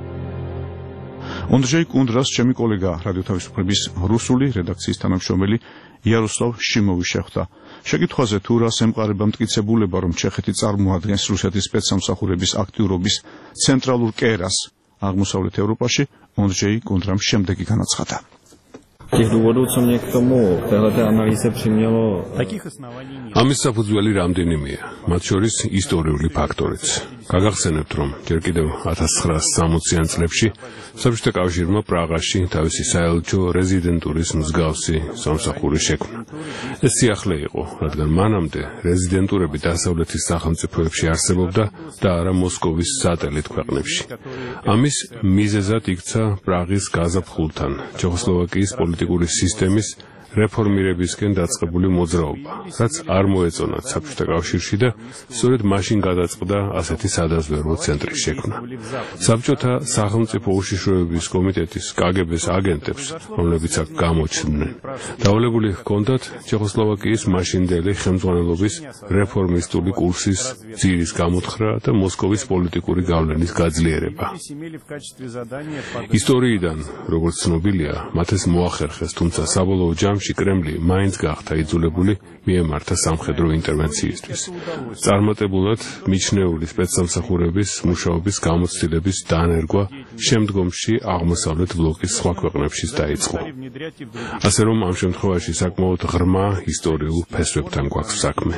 Ondrzej Kundras, ჩემი კოლეგა რადიო თავისუფლების რუსული რედაქციის თანამშრომელი იაროსლავ შიმოვი შეხვდა. შეკითხვაზე თუ რას ემყარება მტკიცებულება, რომ ჩეხეთი წარმოადგენს რუსეთის სპეცსამსახურების აქტიურობის ცენტრალურ კერას აღმოსავლეთ ევროპაში, Ondrzej Kundram შემდეგი განაცხადა. Těch důvodů, co mě k tomu k téhleté analýze přimělo. ამის საფუძველი რამდენიმეა, მათ შორის ისტორიული ფაქტორიც. გაგახსენებთ, რომ ჯერ კიდევ ათას ცხრაასი სამოციან წლებში საბჭოთა კავშირმა პრაღაში თავისი საელჩო რეზიდენტურის მსგავსი სამსახური შექმნა. ეს სიახლე იყო, რადგან მანამდე რეზიდენტურები დასავლეთის სახელმწიფოებში არსებობდა და არა მოსკოვის სატელიტ ქვეყნებში. ამის მიზეზად იქცა პრაღის გაზაფხულთან ჩეხოსლოვაკიის პოლიტიკური სისტემის რეფორმირებისკენ დაწყებული მოძრაობა, რაც არ მოეწონათ საბჭოთა კავშირში და სწორედ მაშინ გადაწყდა ასეთი სადაზვერვო ცენტრის შექმნა. საბჭოთა სახელმწიფო უშიშროების კომიტეტის კაგებეს აგენტებს, რომლებიც აქ გამოჩნდნენ, დავალებული ჰქონდათ ჩეხოსლოვაკიის მაშინდელი ხელმძღვანელობის რეფორმისტული კურსის ძირის გამოთხრა და მოსკოვის პოლიტიკური გავლენის გაძლიერება. ისტორიიდან, როგორც ცნობილია, მათ ეს მოახერხეს, თუმცა საბოლოო ჯამში კრემლი მაინც გახდა იძულებული მიემართა სამხედრო ინტერვენციისთვის. წარმატებულად მიჩნეული სპეცსამსახურების მუშაობის გამოცდილების დანერგვა შემდგომში აღმოსავლეთ ბლოკის სხვა ქვეყნებშიც დაიწყო. ასე რომ ამ შემთხვევაში საკმაოდ ღრმა ისტორიულ ფესვებთან გვაქვს საქმე.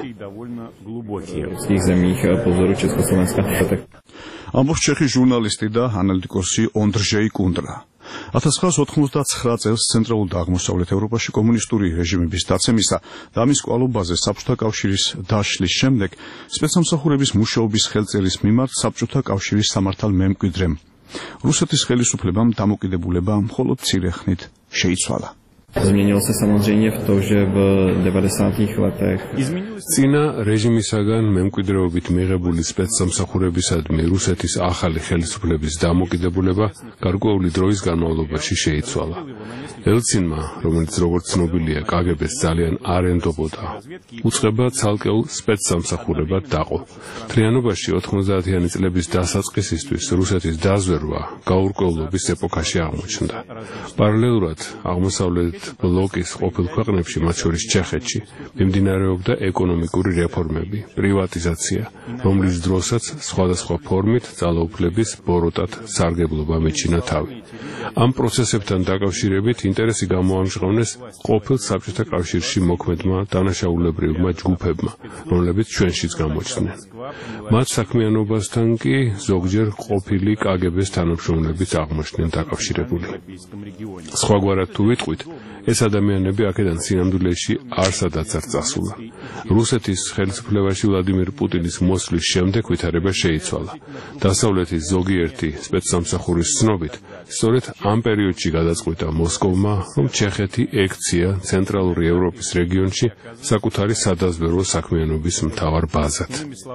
ამბობს ჩეხი ჟურნალისტი და ანალიტიკოსი Ondrzej Kundra. ათას ცხრაასი ოთხმოცდაცხრა წელს ცენტრალურ და აღმოსავლეთ ევროპაში კომუნისტური რეჟიმების დაცემისა და ამის კვალობაზე საბჭოთა კავშირის დაშლის შემდეგ სპეცსამსახურების მუშაობის ხელწერის მიმართ საბჭოთა კავშირის სამართალ მემკვიდრემ რუსეთის ხელისუფლებამ დამოკიდებულება მხოლოდ მცირე ხნით შეიცვალა. Změnilo se samozřejmě v tom, že v devadesátých letech წინა რეჟიმისაგან მემკვიდრეობით მიღებული სპეცსამსახურებისადმი რუსეთის ახალი ხელისუფლების დამოკიდებულება გარკვეული დროის განმავლობაში შეიცვალა. ელცინმა, რომელიც როგორც ცნობილია, კაგებეს ძალიან არ ენდობოდა, უწყება ცალკეულ სპეცსამსახურებად დაყო. მთლიანობაში ოთხმოცდაათიანი წლების დასაწყისისთვის რუსეთის დაზვერვა გაურკვევლობის ეპოქაში აღმოჩნდა. პარალელურად აღმოსავლეთ ბლოკის ყოფილ ქვეყნებში, მათ შორის ჩეხეთში, მიმდინარეობდა ეკონომიკური რეფორმები, პრივატიზაცია, რომლის დროსაც სხვადასხვა ფორმით ძალაუფლების ბოროტად სარგებლობა მიჩინა თავი. ამ პროცესებთან დაკავშირებით ინტერესი გამოამჟღავნეს ყოფილ საბჭოთა კავშირში მოქმედმა დანაშაულებრივმა ჯგუფებმა, რომლებიც ჩვენშიც გამოჩნდნენ. მათ საქმიანობასთან კი ზოგჯერ ყოფილი კაგების თანამშრომლებიც აღმოჩნდნენ დაკავშირებული. სხვაგვარად თუ ვიტყვით, ეს ადამიანები აქედან სინამდვილეში არსადაც არ წასულა. რუსეთის ხელისუფლებაში ვლადიმერ პუტინის მოსვლის შემდეგ ვითარება შეიცვალა. დასავლეთის ზოგიერთი სპეცსამსახურის ცნობით, სწორედ ამ პერიოდში გადაწყვიტა მოსკოვმა, რომ ჩეხეთი ექცია ცენტრალური ევროპის რეგიონში საკუთარი სადაზვერვო საქმიანობის მთავარ ბაზად.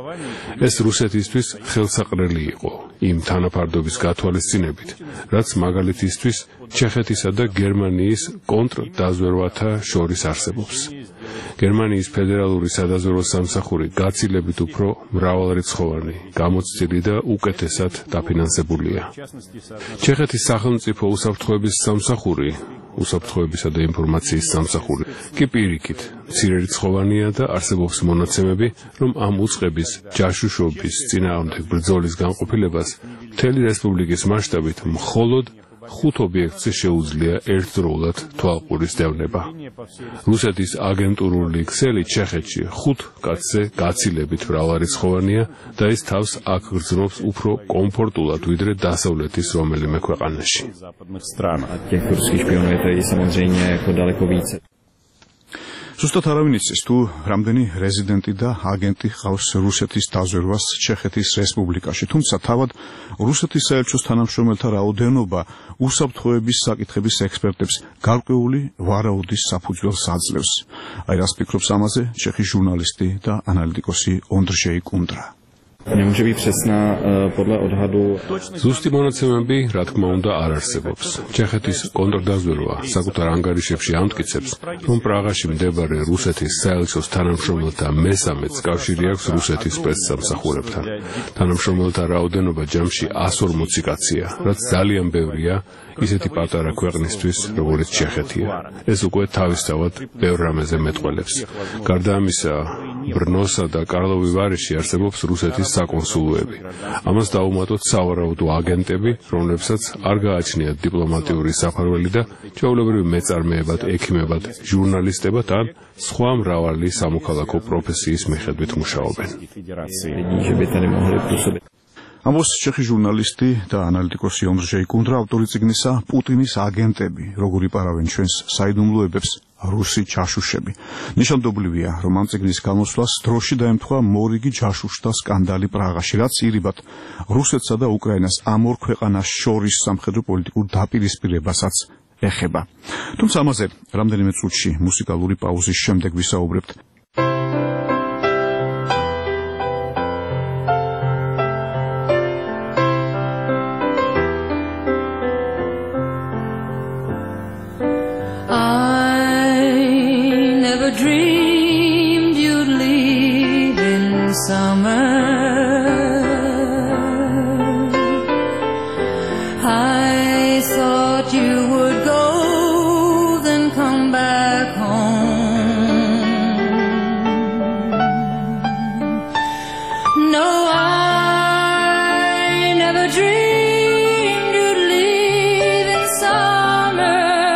ეს რუსეთისთვის ხელსაყრელი იყო იმ თანაფარდობის გათვალისწინებით, რაც მაგალითისთვის ჩეხეთისა და გერმანიის კონტრდაზვერვათა შორის არსებობს. გერმანიის ფედერალური სადაზვერვო სამსახური გაცილებით უფრო მრავალრიცხოვანი, გამოცდილი და უკეთესად დაფინანსებულია. ჩეხეთის სახელმწიფო უსაფრთხოების სამსახური, უსაფრთხოებისა და ინფორმაციის სამსახური კი პირიქით მცირერიცხოვანია და არსებობს მონაცემები, რომ ამ უწყების ჯაშუშობის წინააღმდეგ ბრძოლის განყოფილებას მთელი რესპუბლიკის მასშტაბით მხოლოდ ხუთ ობიექტზე შეუძლია ერთდროულად თვალყურის დევნება. რუსეთის აგენტურული ქსელი ჩეხეთში ხუთ კაცზე გაცილებით მრავალრიცხოვანია და ის თავს აქ გრძნობს უფრო კომფორტულად ვიდრე დასავლეთის რომელიმე ქვეყანაში. ზუსტად არავინ იცის თუ რამდენი რეზიდენტი და აგენტი ყავს რუსეთის დაზვერვას ჩეხეთის რესპუბლიკაში, თუმცა თავად რუსეთის საელჩოს თანამშრომელთა რაოდენობა უსაფრთხოების საკითხების ექსპერტებს გარკვეული ვარაუდის საფუძველს აძლევს. აი რას ფიქრობს ამაზე ჩეხის ჟურნალისტი და ანალიტიკოსი ონდრჟეი კუნდრა. Nemůže být přesná podle odhadu. Ზუსტი მონაცემები, რა თქმა უნდა, არ არსებობს. ჩეხეთის კონტრდაზვერვა საკუთარ ანგარიშებში ამტკიცებს, რომ პრაღაში მდებარე რუსეთის საელჩოს თანამშრომელთა მესამეც კავშირი აქვს რუსეთის პრესსამსახურებთან. თანამშრომელთა რაოდენობა ჯამში εκατს ორმოცი კაცია, რაც ძალიან ბევრია ისეთი პატარა ქვეყნისთვის, როგორც ჩეხეთია. ეს უკვე თავისთავად ბევრ რამეზე მეტყველებს. გარდა ამისა, ბრნოსა და კარლოვი ვარიში არსებობს რუსეთის საკონსულოები. ამას დაუმატოთ სავარაუდო აგენტები, რომლებსაც არ გააჩნიათ დიპლომატიური საფარველი და ჩვეულებრივ მეწარმეებად, ექიმებად, ჟურნალისტებად ან სხვა მრავალი სამოქალაქო პროფესიის მიხედვით მუშაობენ. ამბობს ჩეხი ჟურნალისტი და ანალიტიკოსი ონდრჟეი კუნდრა, ავტორი წიგნისა პუტინის აგენტები, როგორ იპარავენ ჩვენს საიდუმლოებებს რუსი ჯაშუშები. ნიშანდობლივია, რომ ამ წიგნის გამოსვლას დროში დაემთხვა მორიგი ჯაშუშთა სკანდალი პრაღაში, რაც ირიბად რუსეთსა და უკრაინას ამ ორ ქვეყანას შორის სამხედრო პოლიტიკურ დაპირისპირებასაც ეხება. თუმცა ამაზე რამდენიმე წუთში მუსიკალური პაუზის შემდეგ ვისაუბრებთ. Dreamed you'd leave in summer. I thought you would go, then come back home. No, I never dreamed you'd leave in summer.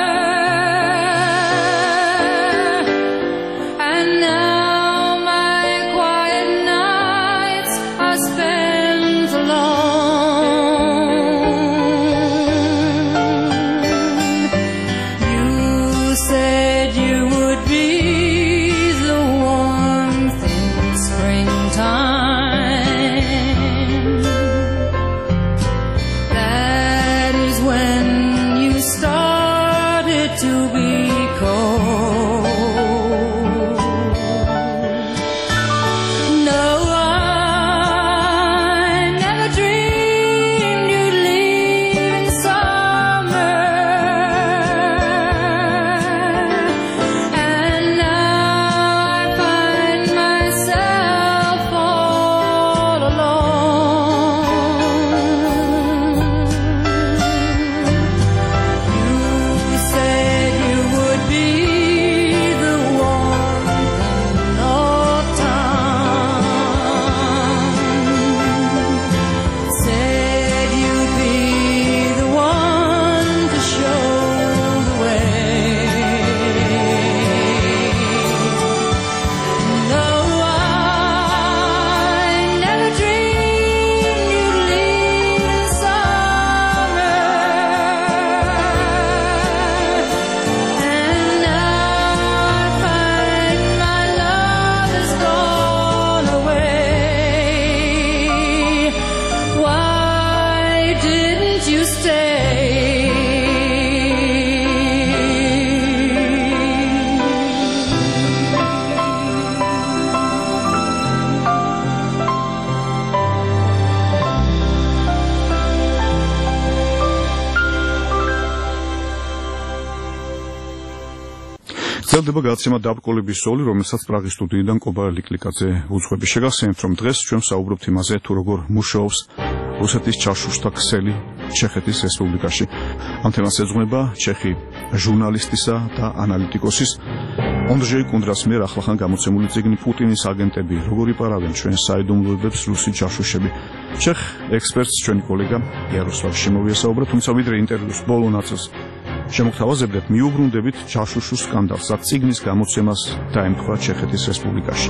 გრძელდება გადაცემა დაბრკოლების ზოლი, რომელსაც პრაღის სტუდიიდან კობარა ლიკლიკაძე უძღვები. შეგახსენებთ, რომ დღეს ჩვენ საუბრობთ იმაზე, თუ როგორ მუშაობს რუსეთის ჩაშუშთა ქსელი ჩეხეთის რესპუბლიკაში. ამ თემას ეძღვნება ჩეხი ჟურნალისტისა და ანალიტიკოსის ონდრჟეი კუნდრას მიერ ახლახან გამოცემული წიგნი პუტინის აგენტები, როგორ იპარავენ ჩვენს საიდუმლოებებს რუსი ჯაშუშები. ჩეხ ექსპერტს ჩვენი კოლეგა იაროსლავ შიმოვია საუბრა, თუმცა ვიდრე ინტერვიუს ბოლო ნაწილს შემოგთავაზებდეთ, მიუბრუნდებით ჯაშუშის სკანდალს, რაც წიგნის გამოცემას დაემთხვა ჩეხეთის რესპუბლიკაში.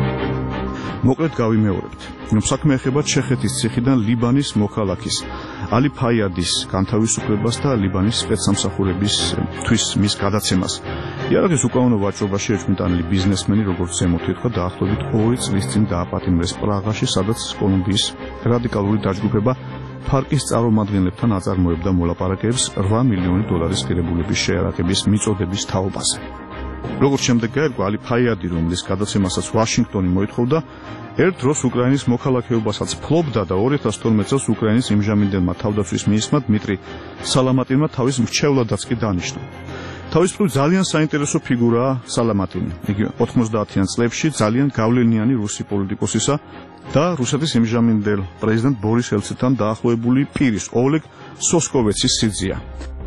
მოკლედ გავიმეორებთ, რომ საქმე ეხება ჩეხეთის ციხიდან ლიბანის მოქალაქის ალი ფაიადის განთავისუფლებას და ლიბანის სპეცსამსახურებისთვის მის გადაცემას. იარაღის უკანონო ვაჭრობაში ეჭვმიტანილი ბიზნესმენი, როგორც ზემოთ ითქვა, დაახლოებით ორი წლის წინ დააპატიმრეს პრაღაში, სადაც კოლუმბიის რადიკალური დაჯგუფება ფარკის წარმომადგენლებთან აწარმოებდა მოლაპარაკებებს რვა მილიონი დოლარის ღირებულების შეარაღების მიწოდების თაობაზე. როგორც შემდეგ გაირკვა, ალი ფაიადი, რომლის გადაცემასაც ვაშინგტონი მოითხოვდა, ერთ დროს უკრაინის მოქალაქეობასაც ფლობდა და ორი ათას თორმეტ წელს უკრაინის იმჟამინდელმა თავდაცვის მინისტრმა დმიტრი სალამატინმა თავის მრჩევლადაც კი დანიშნა. თავისუფლად ძალიან საინტერესო ფიგურაა სალამატინი. იგი ოთხმოცდაათიან წლებში ძალიან გავლენიანი რუსი პოლიტიკოსისა და რუსეთის იმჟამინდელ პრეზიდენტ ბორის ელცინთან დაახლოებული პირის, ოლეგ სოსკოვეცის სიძია.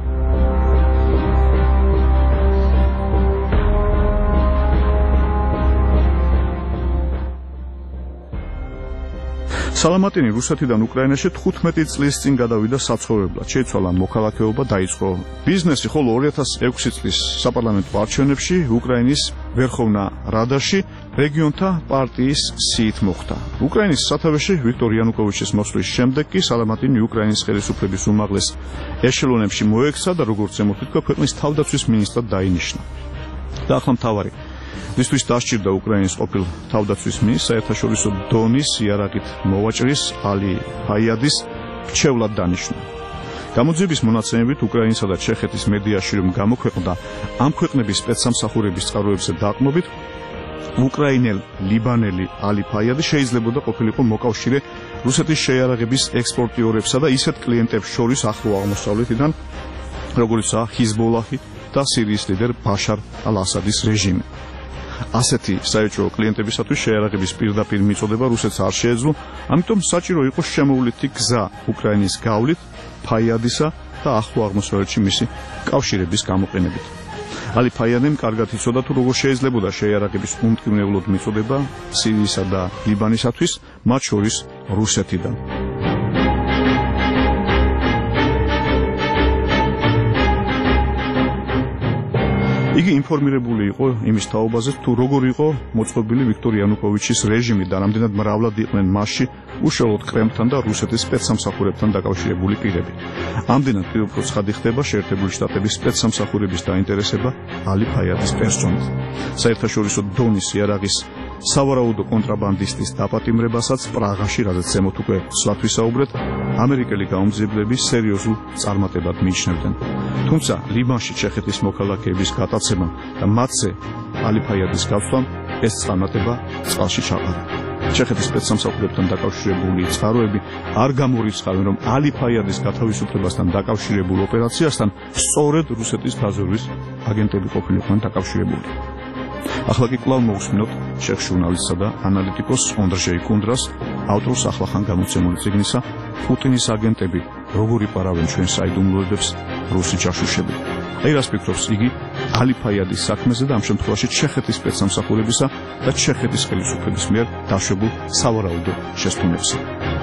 სალამატინი რუსეთიდან უკრაინაში თხუთმეტი წლის წინ გადავიდა საცხოვრებლად, შეიცვალა მოქალაქეობა, დაიწყო ბიზნესი, ხოლო ორი ათას ექვსი წლის საპარლამენტო არჩევნებში უკრაინის ვერხოვნა რადაში რეგიონთა პარტიის სიით მოხვდა. უკრაინის სათავეში ვიქტორ იანუკოვიჩის მოსვლის შემდეგ კი სალამატინი უკრაინის ხელისუფლების უმაღლეს ეშელონებში მოექცა და როგორც ზემოთ ითქვა, ქვეყნის თავდაცვის მინისტრად დაინიშნა. და ახლა მთავარი მისთვის დასჭირდა უკრაინის ყოფილ თავდაცვის მინისტრს საერთაშორისო დონის იარაღით მოვაჭრის ალი ფაიადის მრჩევლად დანიშნა. გამოძიების მონაცემებით უკრაინისა და ჩეხეთის მედიაში რომ გამოქვეყნდა ამ ქვეყნების სპეცსამსახურების წყაროებზე დაყრდნობით, უკრაინელ ლიბანელი ალი ფაიადი შეიძლებოდა ყოფილიყო მოკავშირე რუსეთის შეიარაღების ექსპორტიორებსა და ისეთ კლიენტებს შორის ახლო აღმოსავლეთიდან, როგორიცაა ჰიზბოლაჰი და სირიის ლიდერ ბაშარ ალ-ასადის რეჟიმი. ასეთი საეჭვო კლიენტებისათვის შეიარაღების პირდაპირ მიწოდება რუსეთს არ შეეძლო, ამიტომ საჭირო იყო შემოვლითი გზა უკრაინის გავლით ფაიადისა და ახლო აღმოსავლეთში მისი კავშირების გამოყენებით. ალი ფაიადემ კარგად იცოდა თუ როგორ შეიძლებოდა შეიარაღების უმტკივნევლოდ მიწოდება სირიისა და ლიბანისათვის, მათ შორის რუსეთიდან. იგი ინფორმირებული იყო იმის თაობაზე, თუ როგორ იყო მოწყობილი ვიქტორ იანუკოვიჩის რეჟიმი და რამდენად მრავლად იყვნენ მასში უშუალოდ კრემლთან და რუსეთის სპეცსამსახურებთან დაკავშირებული პირები. ამდენად კი უფრო ცხადი ხდება შეერთებული შტატების სპეცსამსახურების დაინტერესება ალი ფაიადის პერსონით. საერთაშორისო დონის იარაღის სავარაუდო კონტრაბანდისტის დაპატიმრებასაც პრაღაში, რადგან ზემოთ უკვე სვათ ვისაუბრეთ, ამერიკელი გაუმძიებლები სერიოზულ წარმატებად მიიჩნევდნენ. თუმცა ლიბანში ჩეხეთის მოქალაქეების გატაცემამ და მათზე ალი ფაიადის გაცვლამ ეს წარმატება წყალში ჩაყარა. ჩეხეთის სპეცსამსახურებთან დაკავშირებული წყაროები არ გამორიცხავენ, რომ ალი ფაიადის გათავისუფლებასთან დაკავშირებულ ოპერაციასთან სწორედ რუსეთის დაზვერვის აგენტები ყოფილიყვნენ დაკავშირებული. ახლა კი კვლავ მოვუსმინოთ ჩეხ ჟურნალისტსა და ანალიტიკოს ონდრჟეი კუნდრას, ავტორს ახლახან გამოცემული წიგნისა „პუტინის აგენტები როგორ იპარავენ ჩვენ საიდუმლოებებს რუსი ჯაშუშები“. აი რას ფიქრობს იგი ალი ფაიადის საქმეზე და ამ შემთხვევაში ჩეხეთის სპეცსამსახურებისა და ჩეხეთის ხელისუფლების მიერ დაშვებულ სავარაუდო შესტუნებზე.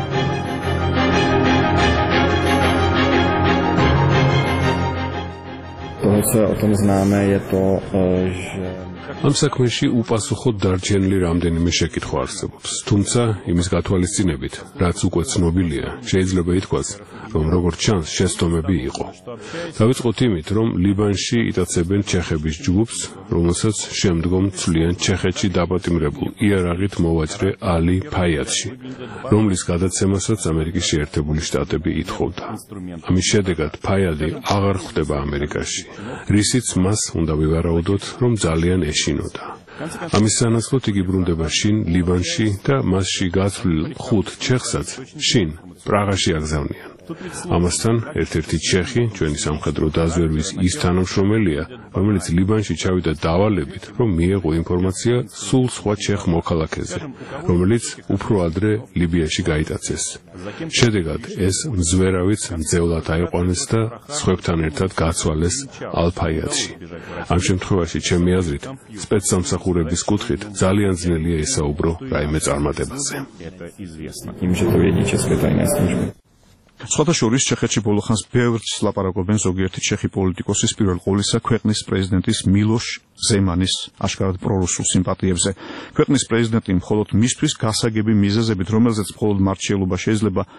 ამ საქმეში უპასუხოდ დარჩენილი რამდენიმე შეკითხვა არსებობს. თუმცა იმის გათვალისწინებით, რაც უკვე ცნობილია, შეიძლება ითქვას, რომ როგორც ჩანს, შეცდომები იყო. დავიწყოთ იმით, რომ ლიბანში იტაცებენ ჩეხების ჯგუფს, რომელსაც შემდგომ ცვლიან ჩეხეთში დაპატიმრებულ იარაღით მოვაჭრე ალი ფაიადში, რომლის გადაცემასაც ამერიკის შეერთებული შტატები ითხოვდა. ამის შედეგად ფაიადი აღარ ხვდება ამერიკაში, რისიც მას უნდა ვივარაუდოთ, რომ ძალიან ეშინოდა. ამის სანაცვლოდ იგი ბრუნდება შინ ლიბანში და მასში გაცვლილ ხუთ ჩეხსაც შინ პრაღაში აგზავნიან. ამასთან ერთ-ერთი ჩეხი, ჩვენი სამხედრო დაზვერვის ის თანამშრომელია, რომელიც ლიბანში ჩავიდა დავალებით, რომ მიეღო ინფორმაცია სულ სხვა ჩეხ მოქალაქეზე, რომელიც უფრო ადრე ლიბიაში გაიტაცეს. შედეგად ეს მზვერავიც მძევლად აიყვანეს და სხვებთან ერთად გაცვალეს ალ-ფაიადში. ამ შემთხვევაში, ჩემი აზრით, სპეცსამსახურების კუთხით ძალიან ძნელია ესაუბრო რაიმე წარმატებაზე. სხვათა შორის ჩეხეთში ბოლოხანს ბევრს ლაპარაკობენ ზოგიერთი ჩეხი პოლიტიკოსის, პირველ ყოვლისა ქვეყნის პრეზიდენტის მილოშ ზემანის აშკარად პრორუსულ სიმპათიებზე. ქვეყნის პრეზიდენტი მხოლოდ მისთვის გასაგები მიზეზებით, რომელზეც მხოლოდ მართლობა შეიძლება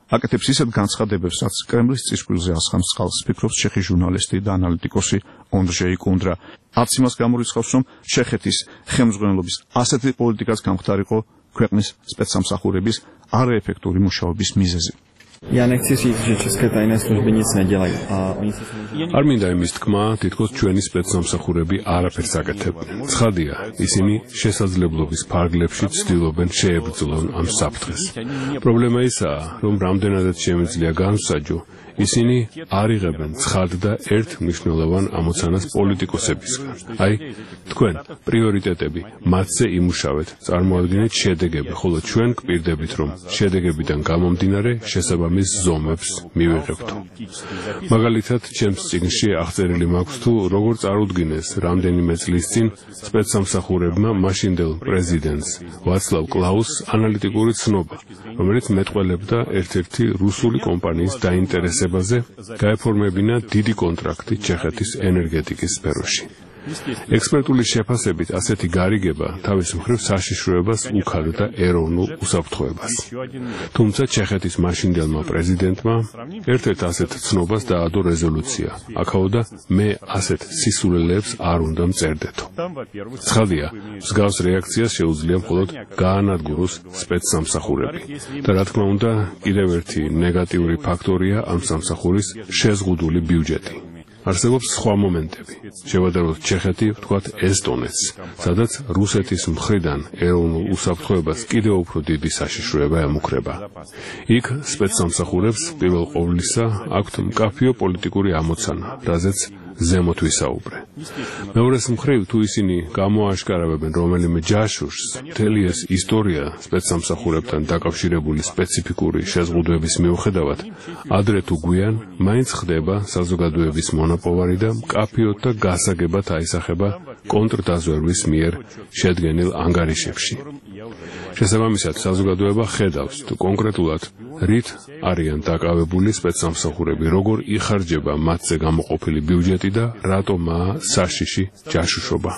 აკეთებს ისეთ განცხადებებს, რაც კრემლის წისქვილზე ასხამს წყალს, ფიქრობს ჩეხი ჟურნალისტი და ანალიტიკოსი ონდრჟეი კუნდრა. არც იმას გამორიცხავს, რომ ჩეხეთის ხელმძღვანელობის ასეთი პოლიტიკაც გამختارიყო ქვეყნის სპეცსამსახურების არაეფექტური მუშაობის მიზეზი. Я не хочу, что České tajné služby nic nedělají. A oni se არ მინდა იმის თქმა, თითქოს ჩვენი სპეცსამსახურები არაფერს აკეთებენ. ცხადია, ისინი შესაძლებლობის ფარგლებში ცდილობენ შეებრძოლონ ამ საფრთხეს. პრობლემა ისაა, რომ რამდენადაც შემიძლია განსაჯო, ისინი არ იღებენ ცხად და ერთ მნიშვნელოვან ამოცანას პოლიტიკოსებისგან. აი, თქვენ პრიორიტეტები, მათზე იმუშავეთ, წარმოადგენთ შედეგები, ხოლო ჩვენ გვპირდებით, რომ შედეგებიდან გამომდინარე შესაბამის ზომებს მივიღებთ. მაგალითად, ჩემს წიგნში აღწერილი მაქვს თუ როგორ წარუდგინეს რამდენიმე წლის წინ სპეცსამსახურებმა მაშინდელ პრეზიდენტს ვაცლავ კლაუსს ანალიტიკური ცნობა, რომელიც მეტყველებდა ერთ-ერთი რუსული კომპანიის დაინტერესებაზე გაეფორმებინა დიდი კონტრაქტი ჩეხეთის ენერგეტიკის სფეროში. ექსპერტული შეფასებით ასეთი გარიგება თავის მხრივ საშიშროებას უქადდა ეროვნულ უსაფრთხოებას. თუმცა ჩეხეთის მაშინდელმა პრეზიდენტმა ერთ-ერთ ასეთ ცნობას დაადო რეზოლუცია. აქაოდა მე ასეთ სისულელეებს არ უნდა მწერდეთო. ცხადია, მსგავს რეაქციას შეუძლია მხოლოდ გაანადგუროს სპეცსამსახურები. და რა თქმა უნდა, კიდევ ერთი ნეგატიური ფაქტორია ამ სამსახურის შეზღუდული ბიუჯეტი. არსებობს სხვა მომენტები. შევადაროთ ჩეხეთი, ვთქვათ ესტონეთს, სადაც რუსეთის მხრიდან ეროვნულ უსაფრთხოებას კიდევ უფრო დიდი საშიშროება ემუქრება. იქ სპეცსამსახურებს პირველ ყოვლისა აქვთ მკაფიო პოლიტიკური ამოცანა, რაზეც ზემოთ ვისაუბრე. მეორეს მხრივ, თუ ისინი გამოაშკარავებენ რომელიმე ჯაშუშს, მთელი ეს ისტორია სპეცსამსახურებთან დაკავშირებული სპეციფიკური შეზღუდვების მიუხედავად, ადრე თუ გვიან, მაინც ხდება საზოგადოების მონაპოვარი და მკაფიოდ და გასაგებად აისახება კონტრდაზვერვის მიერ შედგენილ ანგარიშებში. შესაბამისად, საზოგადოება ხედავს თუ კონკრეტულად რით არიან დაკავებული სპეცსამსახურები, როგორ იხარჯება მათზე გამოყოფილი ბიუჯეტი და რატომაა საშიში ჯაშუშობა.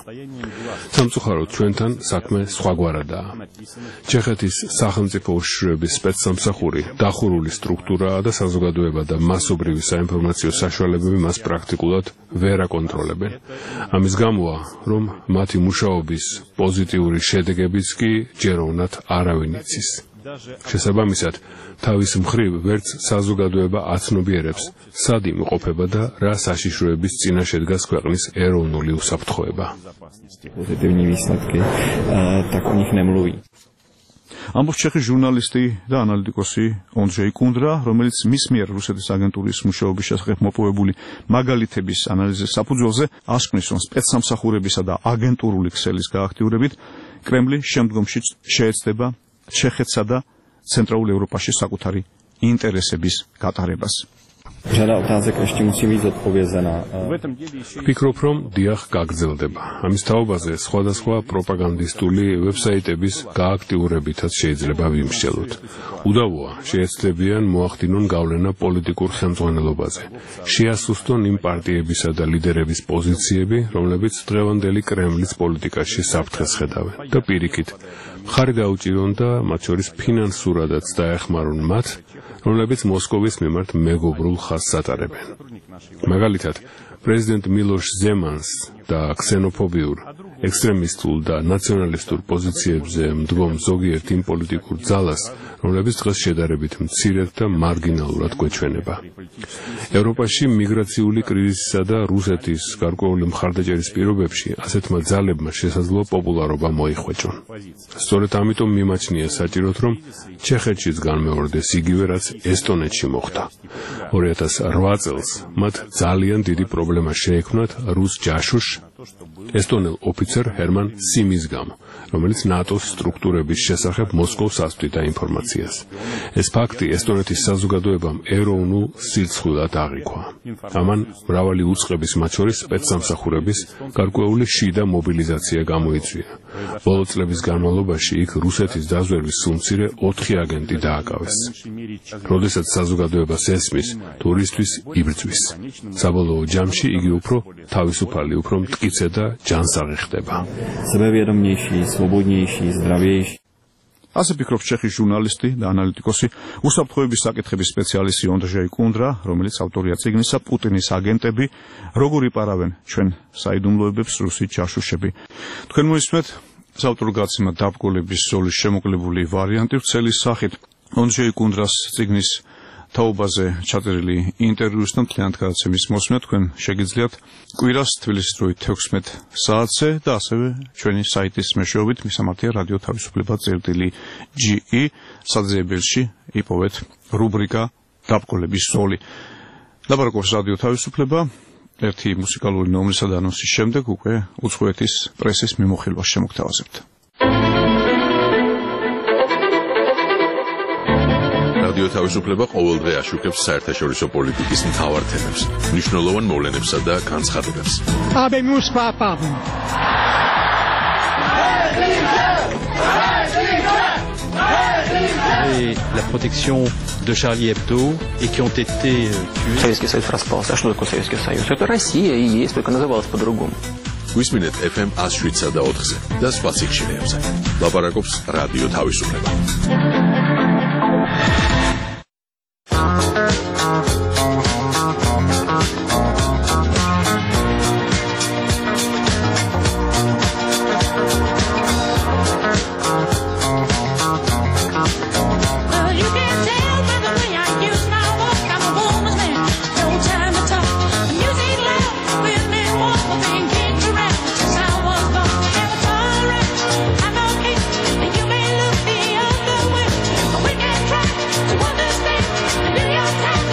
სამწუხაროდ ჩვენთან საქმე სხვაგვარადაა. ჩეხეთის სახელმწიფო უშიშროების სპეცსამსახური დახურული სტრუქტურაა და საზოგადოება და მასობრივი საინფორმაციო საშუალებები მას პრაქტიკულად ვერ აკონტროლებენ. ამის გამოა, რომ მათი მუშაობის პოზიტიური შედეგებიც კი ჯეროვნად არავინ იცის. შესაბამისად, თავის მხრივ ვერც საზოგადოება აცნობიერებს, სად იმყოფება და რა საშიშროების წინაშე დგას ქვეყნის ეროვნული უსაფრთხოება. Pozitivní výsledky, tak o nich nemluví. ამბობს ჩეხი ჟურნალისტი და ანალიტიკოსი ონდრჟეი კუნდრა, რომელიც მის მიერ რუსეთის აგენტურის მუშაობის შესახებ მოპოვებული მაგალითების ანალიზის საფუძველზე ასკვნის, რომ სპეცსამსახურებისა და აგენტურული ქსელის გააქტიურებით კრემლი შემდგომში შეეცდება ჩეხეთსა და ცენტრალურ ევროპაში საკუთარი ინტერესების გატარებას. Řada otázek ještě musí být zodpovězena. Ვფიქრობ, რომ დიახ გაგრძელდება. ამის თაობაზე სხვადასხვა პროპაგანდისტული ვებსაიტების გააქტიურებითაც შეიძლება ვიმსჯელოთ. უდავოა, შეეცდებიან მოახდინონ გავლენა პოლიტიკურ ხელმძღვანელობაზე. შეასუსტონ იმ პარტიებისა და ლიდერების პოზიციები, რომლებიც დღევანდელი კრემლის პოლიტიკაში საფრთხეს ხედავენ. და პირიქით, მხარი გაუჭირონ და მათ შორის ფინანსურადაც დაეხმარონ მათ, რომლებიც მოსკოვის მიმართ მეგობრულ ხაზს ატარებენ. მაგალითად, პრეზიდენტ მილოშ ზემანს და ქსენოფობიურ, ექსტრემისტულ და ნაციონალისტურ პოზიციებზე მდგომ ზოგიერთ იმ პოლიტიკურ ძალას, რომლებიც დღეს შედარებით მცირედ და მარგინალურად გვეჩვენება. ევროპაში მიგრაციული კრიზისისა და რუსეთის გარკვეული მხარდაჭერის პირობებში ასეთმა ძალებმა შესაძლოა პოპულარობა მოიხვეჭონ. სწორედ ამიტომ მიმაჩნია საჭიროდ, რომ ჩეხეთშიც განმეორდეს იგივე, რაც ესტონეთში მოხდა. ორი ათას რვა წელს მათ ძალიან დიდი პრობლემა შეექმნათ რუს ჯაშუშ ესტონელ ოფიცერ ჰერმან სიმის გამო, რომელიც ნატოს სტრუქტურების შესახებ მოსკოვს ასვდიდა ინფორმაციას. ეს ფაქტი ესტონეთის საზოგადოებამ ეროვნულ სირცხვილად აღიქვა. ამან მრავალი უწყების, მათ შორის სპეცსამსახურების გარკვეული შიდა მობილიზაცია გამოიწვია. ბოლო წლების განმავლობაში იქ რუსეთის დაზვერვის სულმცირე ოთხი აგენტი დააკავეს. როდესაც საზოგადოებას ესმის, ტურისტვის იბრძვის. საბოლოო ჯამში იგი უფრო თავისუფალი, უფრო მტკიცე და ჯანსაღი ხდება. Sebevědomější, svobodnější, zdravější. ასე ფიქრობს ჩეხის ჟურნალისტი და ანალიტიკოსი, უსაფრთხოების საკითხების სპეციალისტი ანდრეი კუნდრა, რომელიც ავტორია წიგნისა პუტინის აგენტები, როგორ იპარავენ ჩვენ საიდუმლოებებს რუსი ჯაშუშები. თქვენ მოისმენთ საავტორო გაცემა დაბგოლების ზოლის შემოკლებული ვარიანტი ვრცელი სახით. ანდრეი კუნდრას წიგნის თაობაზე ჩაწერილი ინტერვიუს და მთლიანად გადაცემის მოსმენა თქვენ შეგიძლიათ კვირას თბილისის დროით ექვსმეტ საათზე და ასევე ჩვენი საიტის მეშვეობით მისამართია რადიო თავისუფლება წერტილი ჯი ი საძიებელში იპოვეთ რუბრიკა დაბგოლების ზოლი. ლაპარაკობს რადიო თავისუფლება ერთი მუსიკალური ნომრისა და ანონსის შემდეგ უკვე უცხოეთის პრესის მიმოხილვას შემოგთავაზებთ. რადიო თავისუფლება ყოველდღე აშუქებს საერთაშორისო პოლიტიკის მთავარ თემებს, მნიშვნელოვან მოვლენებსა და განცხადებებს. Habemus papam. Et la protection de Charlie Hebdo et qui ont été tués. Советский Союз распался. А что такое Советский Союз? Это Россия и есть, только называлась по-другому. გვისმინეთ ეფ ემ one oh seven და ოთხზე და სხვა სიხშირეებზე. ლაპარაკობს რადიო თავისუფლება. New York Times.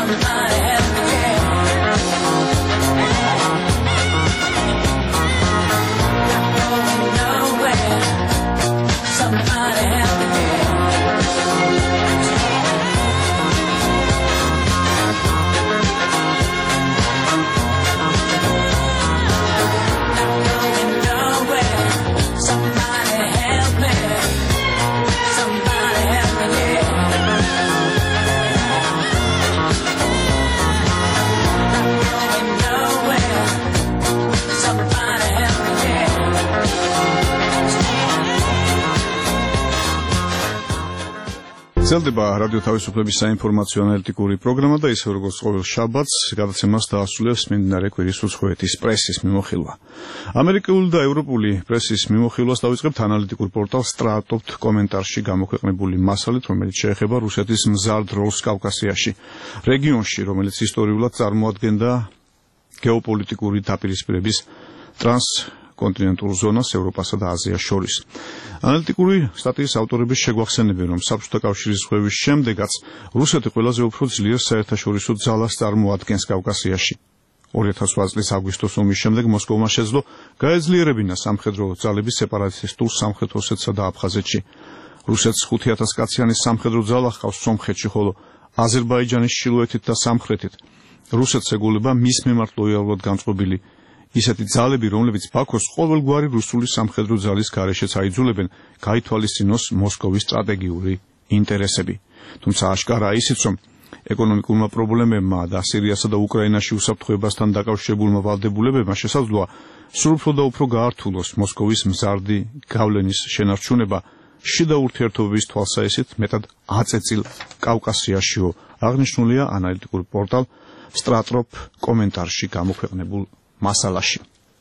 Somebody help me, yeah. Going nowhere. Somebody help me, yeah. ძლდება რადიო თავისუფლების საინფორმაციო ანალიტიკური პროგრამა და ისე როგორც ყოველ შაბათს გადაცემას დაასრულებს მიმდინარე კვირის უცხოეთის პრესის მიმოხილვა. ამერიკული და ევროპული პრესის მიმოხილვას დავიწყებთ ანალიტიკურ პორტალ Stratovt კომენტარში გამოქვეყნებული მასალით, რომელიც შეეხება რუსეთის მზარდ როლს კავკასიაში, რეგიონში, რომელიც ისტორიულად წარმოადგენდა გეოპოლიტიკური დაპირისპირების ტრანს კონტინენტურ ზონას ევროპასა და აზიას შორის. ანალიტიკური სტატიის ავტორები შეგვახსენებენ, რომ საბჭოთა კავშირის ზღვების შემდეგაც რუსეთი ყველაზე უფრო ძლიერ საერთაშორისო ძალას წარმოადგენს კავკასიაში. ორი ათას ოთხ წლის აგვისტოს ომის შემდეგ მოსკოვმა შეძლო გაეძლიერებინა სამხედრო ძალები სეპარატისტულ სამხრეთ ოსეთსა და აფხაზეთში. რუსეთს ხუთი ათას კაციანი სამხედრო ძალა ჰყავს სომხეთში, ხოლო აზერბაიჯანის ჩრდილოეთით და სამხრეთით. რუსეთს ეგუება მის მიმართ ლოიალურად განწყობილი ისეთი ძალები, რომლებიც ბაქოს ყოველგვარი რუსული სამხედრო ძალის გარეშეც აიძულებენ გაითვალისწინოს მოსკოვის სტრატეგიული ინტერესები. თუმცა აშკარაა ისიც, რომ ეკონომიკურმა პრობლემებმა და სირიასა და უკრაინაში უსაფრთხოებასთან დაკავშირებულმა ვალდებულებებმა შესაძლოა სულ უფრო და უფრო გაართულოს მოსკოვის მზარდი გავლენის შენარჩუნება შიდა ურთიერთობების თვალსაჩინით მეტად აწეწილ კავკასიაშიო, აღნიშნულია ანალიტიკურ პორტალ Stratovt კომენტარში გამოქვეყნებულ მასალაში.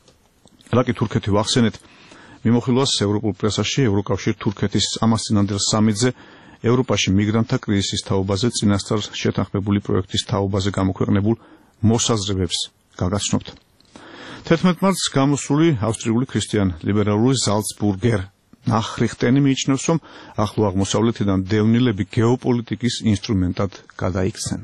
რაკი თურქეთი ვახსენეთ, მიმოხილვას ევროპულ პრესაში ევროკავშირ თურქეთის ამას წინანდელ სამიტზე ევროპაში მიგრანტთა კრიზისის თაობაზე წინასწარ შეთანხმებული პროექტის თაობაზე გამოქვეყნებულ მოსაზრებებს გაგაცნობთ. თერთმეტ მარტს გამოსული ავსტრიული ქრისტიან-ლიბერალური ზალცბურგერ ნახრიხტენი მიიჩნევს, რომ ახლო აღმოსავლეთიდან დევნილები გეოპოლიტიკის ინსტრუმენტად გადაიქცნენ.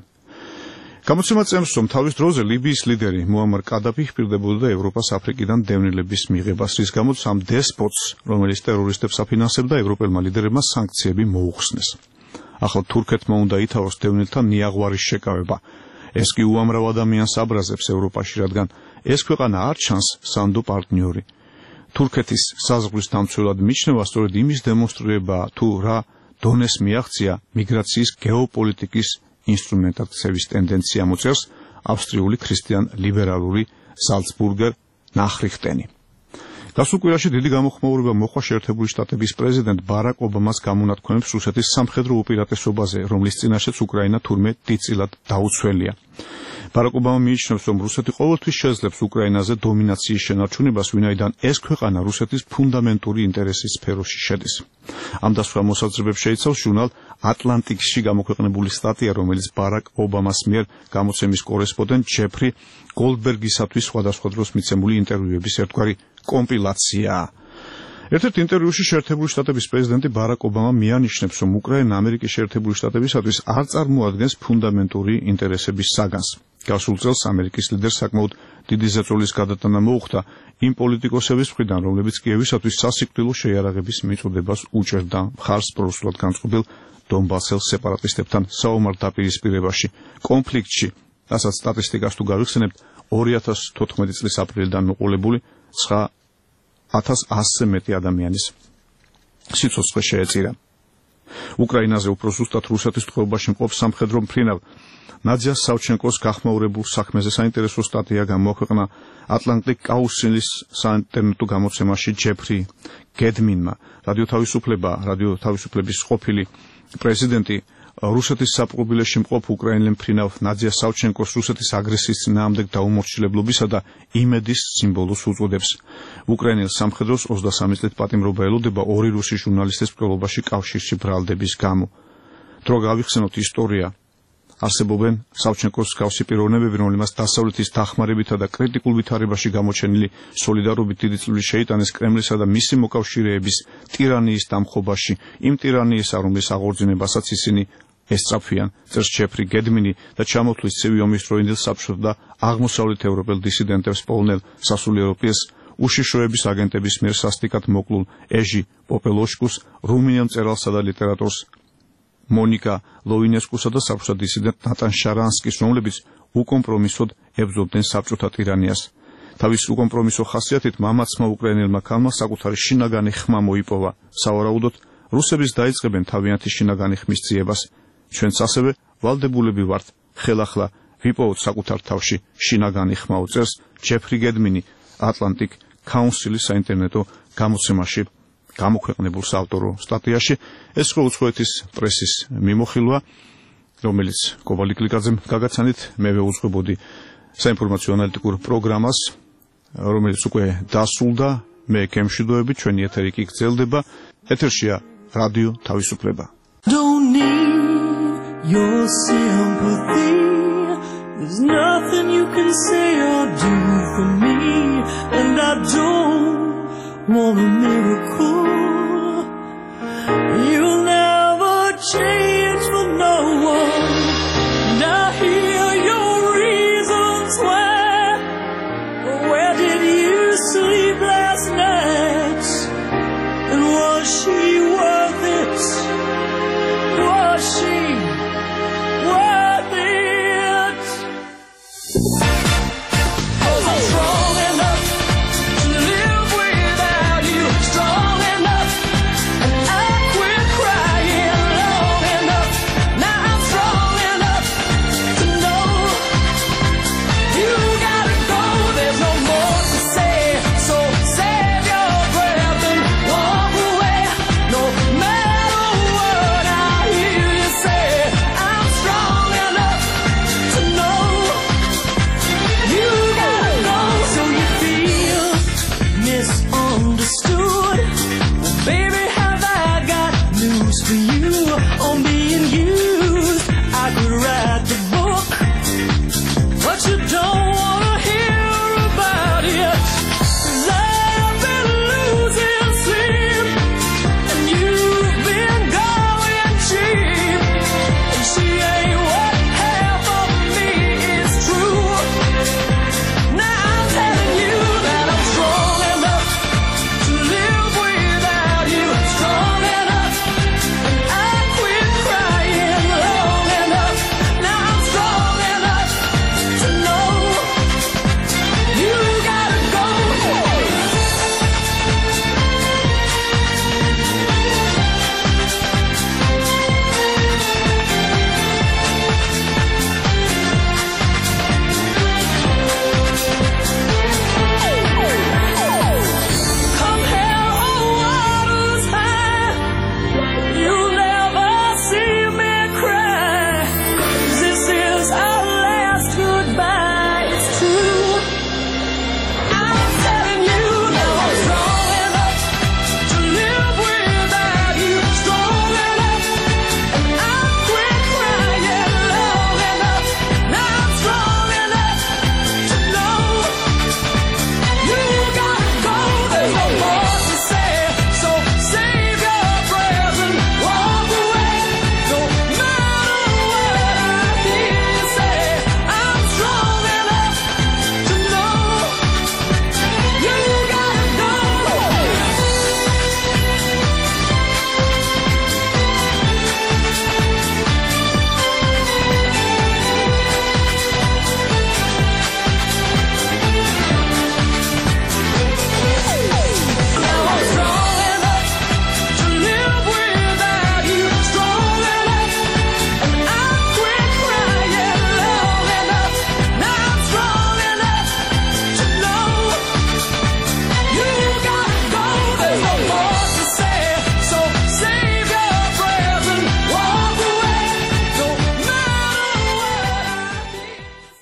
გამოცემა წერს, რომ თავის დროზე ლიბიის ლიდერი მუამარ კადაფი ჰპირდებოდა ევროპას აფრიკიდან დევნილების მიღებას, რის გამოც ამ დესპოტს, რომელიც ტერორისტებს აფინანსებდა, ევროპელმა ლიდერებმა სანქციები მოუხსნეს. ახლა თურქეთმა უნდა ითავოს დევნილთა ნიაღვარის შეკავება. ეს კი უამრავ ადამიანს აბრაზებს ევროპაში, რადგან ეს ქვეყანა არ ჩანს სანდო პარტნიორი. თურქეთის საზღვრის დამცველად მიიჩნევა სწორედ იმის დემონსტრირება, თუ რა დონეს მიაღწია მიგრაციის გეოპოლიტიკის ინსტრუმენტად ქცევის ტენდენცია მოწერს ავსტრიული ქრისტიან-ლიბერალური ზალცბურგერ ნახრიხტენი. გასულ კვირაში დიდი გამოხმაურება მოჰყვა შეერთებული შტატების პრეზიდენტ ბარაკ ობამას გამონათქვამებს რუსეთის სამხედრო უპირატესობაზე, რომლის წინაშეც უკრაინა თურმე დიდწილად დაუცველია. ბარაკ ობამა მიიჩნევს, რომ რუსეთი ყოველთვის შეძლებს უკრაინაზე დომინაციის შენარჩუნებას, ვინაიდან ეს ქვეყანა რუსეთის ფუნდამენტური ინტერესის სფეროში შედის. ამ და სხვა მოსაზრებებს შეიცავს ჟურნალ ატლანტიკში გამოქვეყნებული სტატია, რომელიც ბარაკ ობამას მიერ გამოცემის კორესპონდენტ ჯეფრი გოლდბერგისათვის სხვადასხვა დროს მიცემული ინტერვიუების ერთგვარი კომპილაციაა. ერთ-ერთ ინტერვიუში შეერთებული შტატების პრეზიდენტი ბარაკ ობამა მიანიშნებს, რომ უკრაინა ამერიკის შეერთებული შტატებისათვის არ წარმოადგენს ფუნდამენტური ინტერესების საგანს. გასულ წელს ამერიკის ლიდერს საკმაოდ დიდი ზეწოლის გადატანა მოუხდა იმ პოლიტიკოსების მხრიდან, რომლებიც კიევისათვის სასიკვდილო შეიარაღების მიწოდებას უჭერდა მხარს პრორუსულად განწყობილ დონბასელ სეპარატისტებთან საომარ დაპირისპირებაში, კონფლიქტში, რასაც სტატისტიკას თუ გავიხსენებთ, ორი ათას თოთხმეტი წლის აპრილიდან მოყოლებული ცხრა ათას ასზე მეტი ადამიანის სიცოცხლე შეეწირა. უკრაინაზე უფრო ზუსტად რუსეთის ტყვეობაში მყოფ სამხედრო მფრინავ ნადია სავჩენკოს გახმაურებულ საქმეზე საინტერესო სტატია გამოაქვეყნა ატლანტიკ კაუსილის საინტერნეტო გამოცემაში ჯეფრი გედმინმა. რადიო თავისუფლება, რადიო თავისუფლების ყოფილი პრეზიდენტი რუსეთის საპყრობილეში მყოფ უკრაინელ მფრინავ ნადია სავჩენკოს რუსეთის აგრესიის წინააღმდეგ დაუმორჩილებლობისა და იმედის სიმბოლოს უწოდებს. უკრაინელ სამხედროს ოცდასამი წლით პატიმრობა ელოდება ორი რუსი ჟურნალისტის მკვლელობაში კავშირში ბრალდების გამო. დრო გავიხსენოთ ისტორია. არსებობენ სავჩენკოს მსგავსი პიროვნებები, რომლებმაც დასავლეთის დახმარებითა და კრიტიკულ ვითარებაში გამოჩენილი სოლიდარობით დიდი წვლილი შეიტანეს კრემლისა და მისი მოკავშირეების ტირანიის დამხობაში, იმ ტირანიისა, რომლის აღორძინებასაც ისინი ესწრაფვიან, წერს ჯეფრი გედმინი და ჩამოთვლის ცივი ომის დროინდელ საბჭოთა და აღმოსავლეთ ევროპელ დისიდენტებს პოლონელ სასულიერო პირს უშიშროების აგენტების მიერ სასტიკად მოკლულ ეჟი პოპელოშკუს, რუმინელ მწერალსა და ლიტერატორს მონიკა ლოვინესკუსა და საბჭოთა დისიდენტ ნატან შარანსკის, რომლებიც უკომპრომისოდ ებრძოდნენ საბჭოთა ტირანიას. თავის უკომპრომისო ხასიათით მამაცმა უკრაინელმა ქალმა საკუთარი შინაგანი ხმა მოიპოვა. სავარაუდოდ რუსების დაიწყებენ თავიანთი შინაგანი ხმის ძიებას. ჩვენც ასევე ვალდებულები ვართ ხელახლა ვიპოვოთ საკუთარ თავში შინაგანი ხმა, უწერს ჯეფრი გედმინი ატლანტიკ კაუნსილის საინტერნეტო გამოცემაში გამოქვეყნებულ საავტორო სტატიაში. ეს ხო უცხოეთის პრესის მიმოხილვა, რომელიც კობალი კლიკაძემ გაგაცანით. მე ვეუძღვებოდი საინფორმაციო ანალიტიკურ პროგრამას, რომელიც უკვე დასრულდა. მე გემშვიდობები, ჩვენი ეთერი კი გრძელდება. ეთერშია რადიო თავისუფლება. Don't need your sympathy. There's nothing you can say or do for me, and I don't want a miracle.